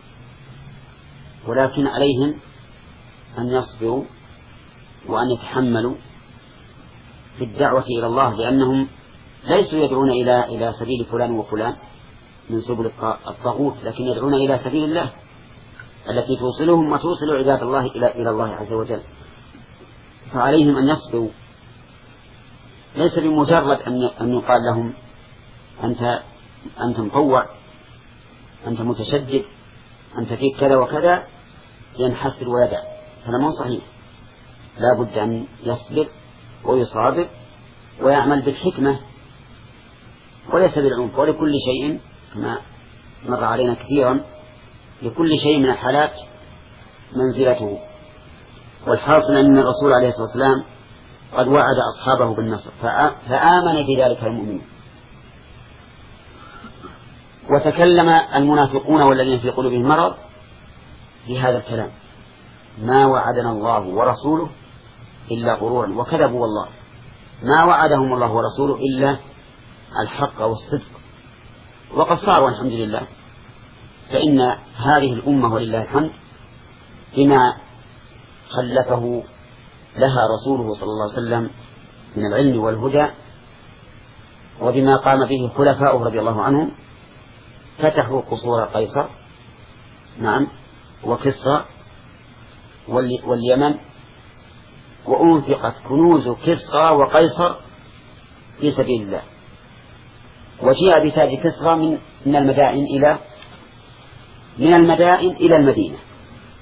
A: ولكن عليهم أن يصبروا وأن يتحملوا في الدعوة إلى الله، لأنهم ليسوا يدعون إلى إلى سبيل فلان وفلان من سبل الطاغوت، لكن يدعون إلى سبيل الله التي توصلهم وتوصل عباد الله إلى إلى الله عز وجل. فعليهم أن يصبروا، ليس بمجرد أن يقال لهم أنت أنت مطوع، أنت متشدد، أنت فيك كذا وكذا ينحسر ويدع، هذا مو صحيح. لا بد أن يصبر ويصابر ويعمل بالحكمة وليس بالعنف. ولكل شيء كما مر علينا كثيرا لكل شيء من الحالات منزلته، والحاصل أن الرسول عليه الصلاة والسلام قد وعد أصحابه بالنصر فآمن بذلك المؤمنين. وتكلم المنافقون والذين في قلوبهم مرض في هذا الكلام ما وعدنا الله ورسوله إلا غرورا، وكذبوا والله، ما وعدهم الله ورسوله إلا الحق والصدق، وقد صاروا الحمد لله. فإن هذه الأمة ولله الحمد بما خلفه لها رسوله صلى الله عليه وسلم من العلم والهدى، وبما قام به خلفاؤه رضي الله عنهم، فتحوا قصور قيصر نعم وكسرى واليمن، وأنفقت كنوز كسرى وقيصر في سبيل الله، وجاء بتاج كسرى من من المدائن إلى من المدائن إلى المدينة،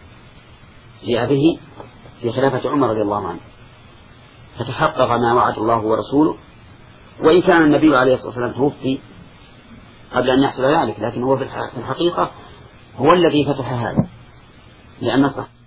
A: جاء به في خلافة عمر رضي الله عنه، فتحقق ما وعد الله ورسوله، وإن كان النبي عليه الصلاة والسلام توفي قبل أن يحصل ذلك، لكن هو في الحقيقة هو الذي فتح هذا، لأن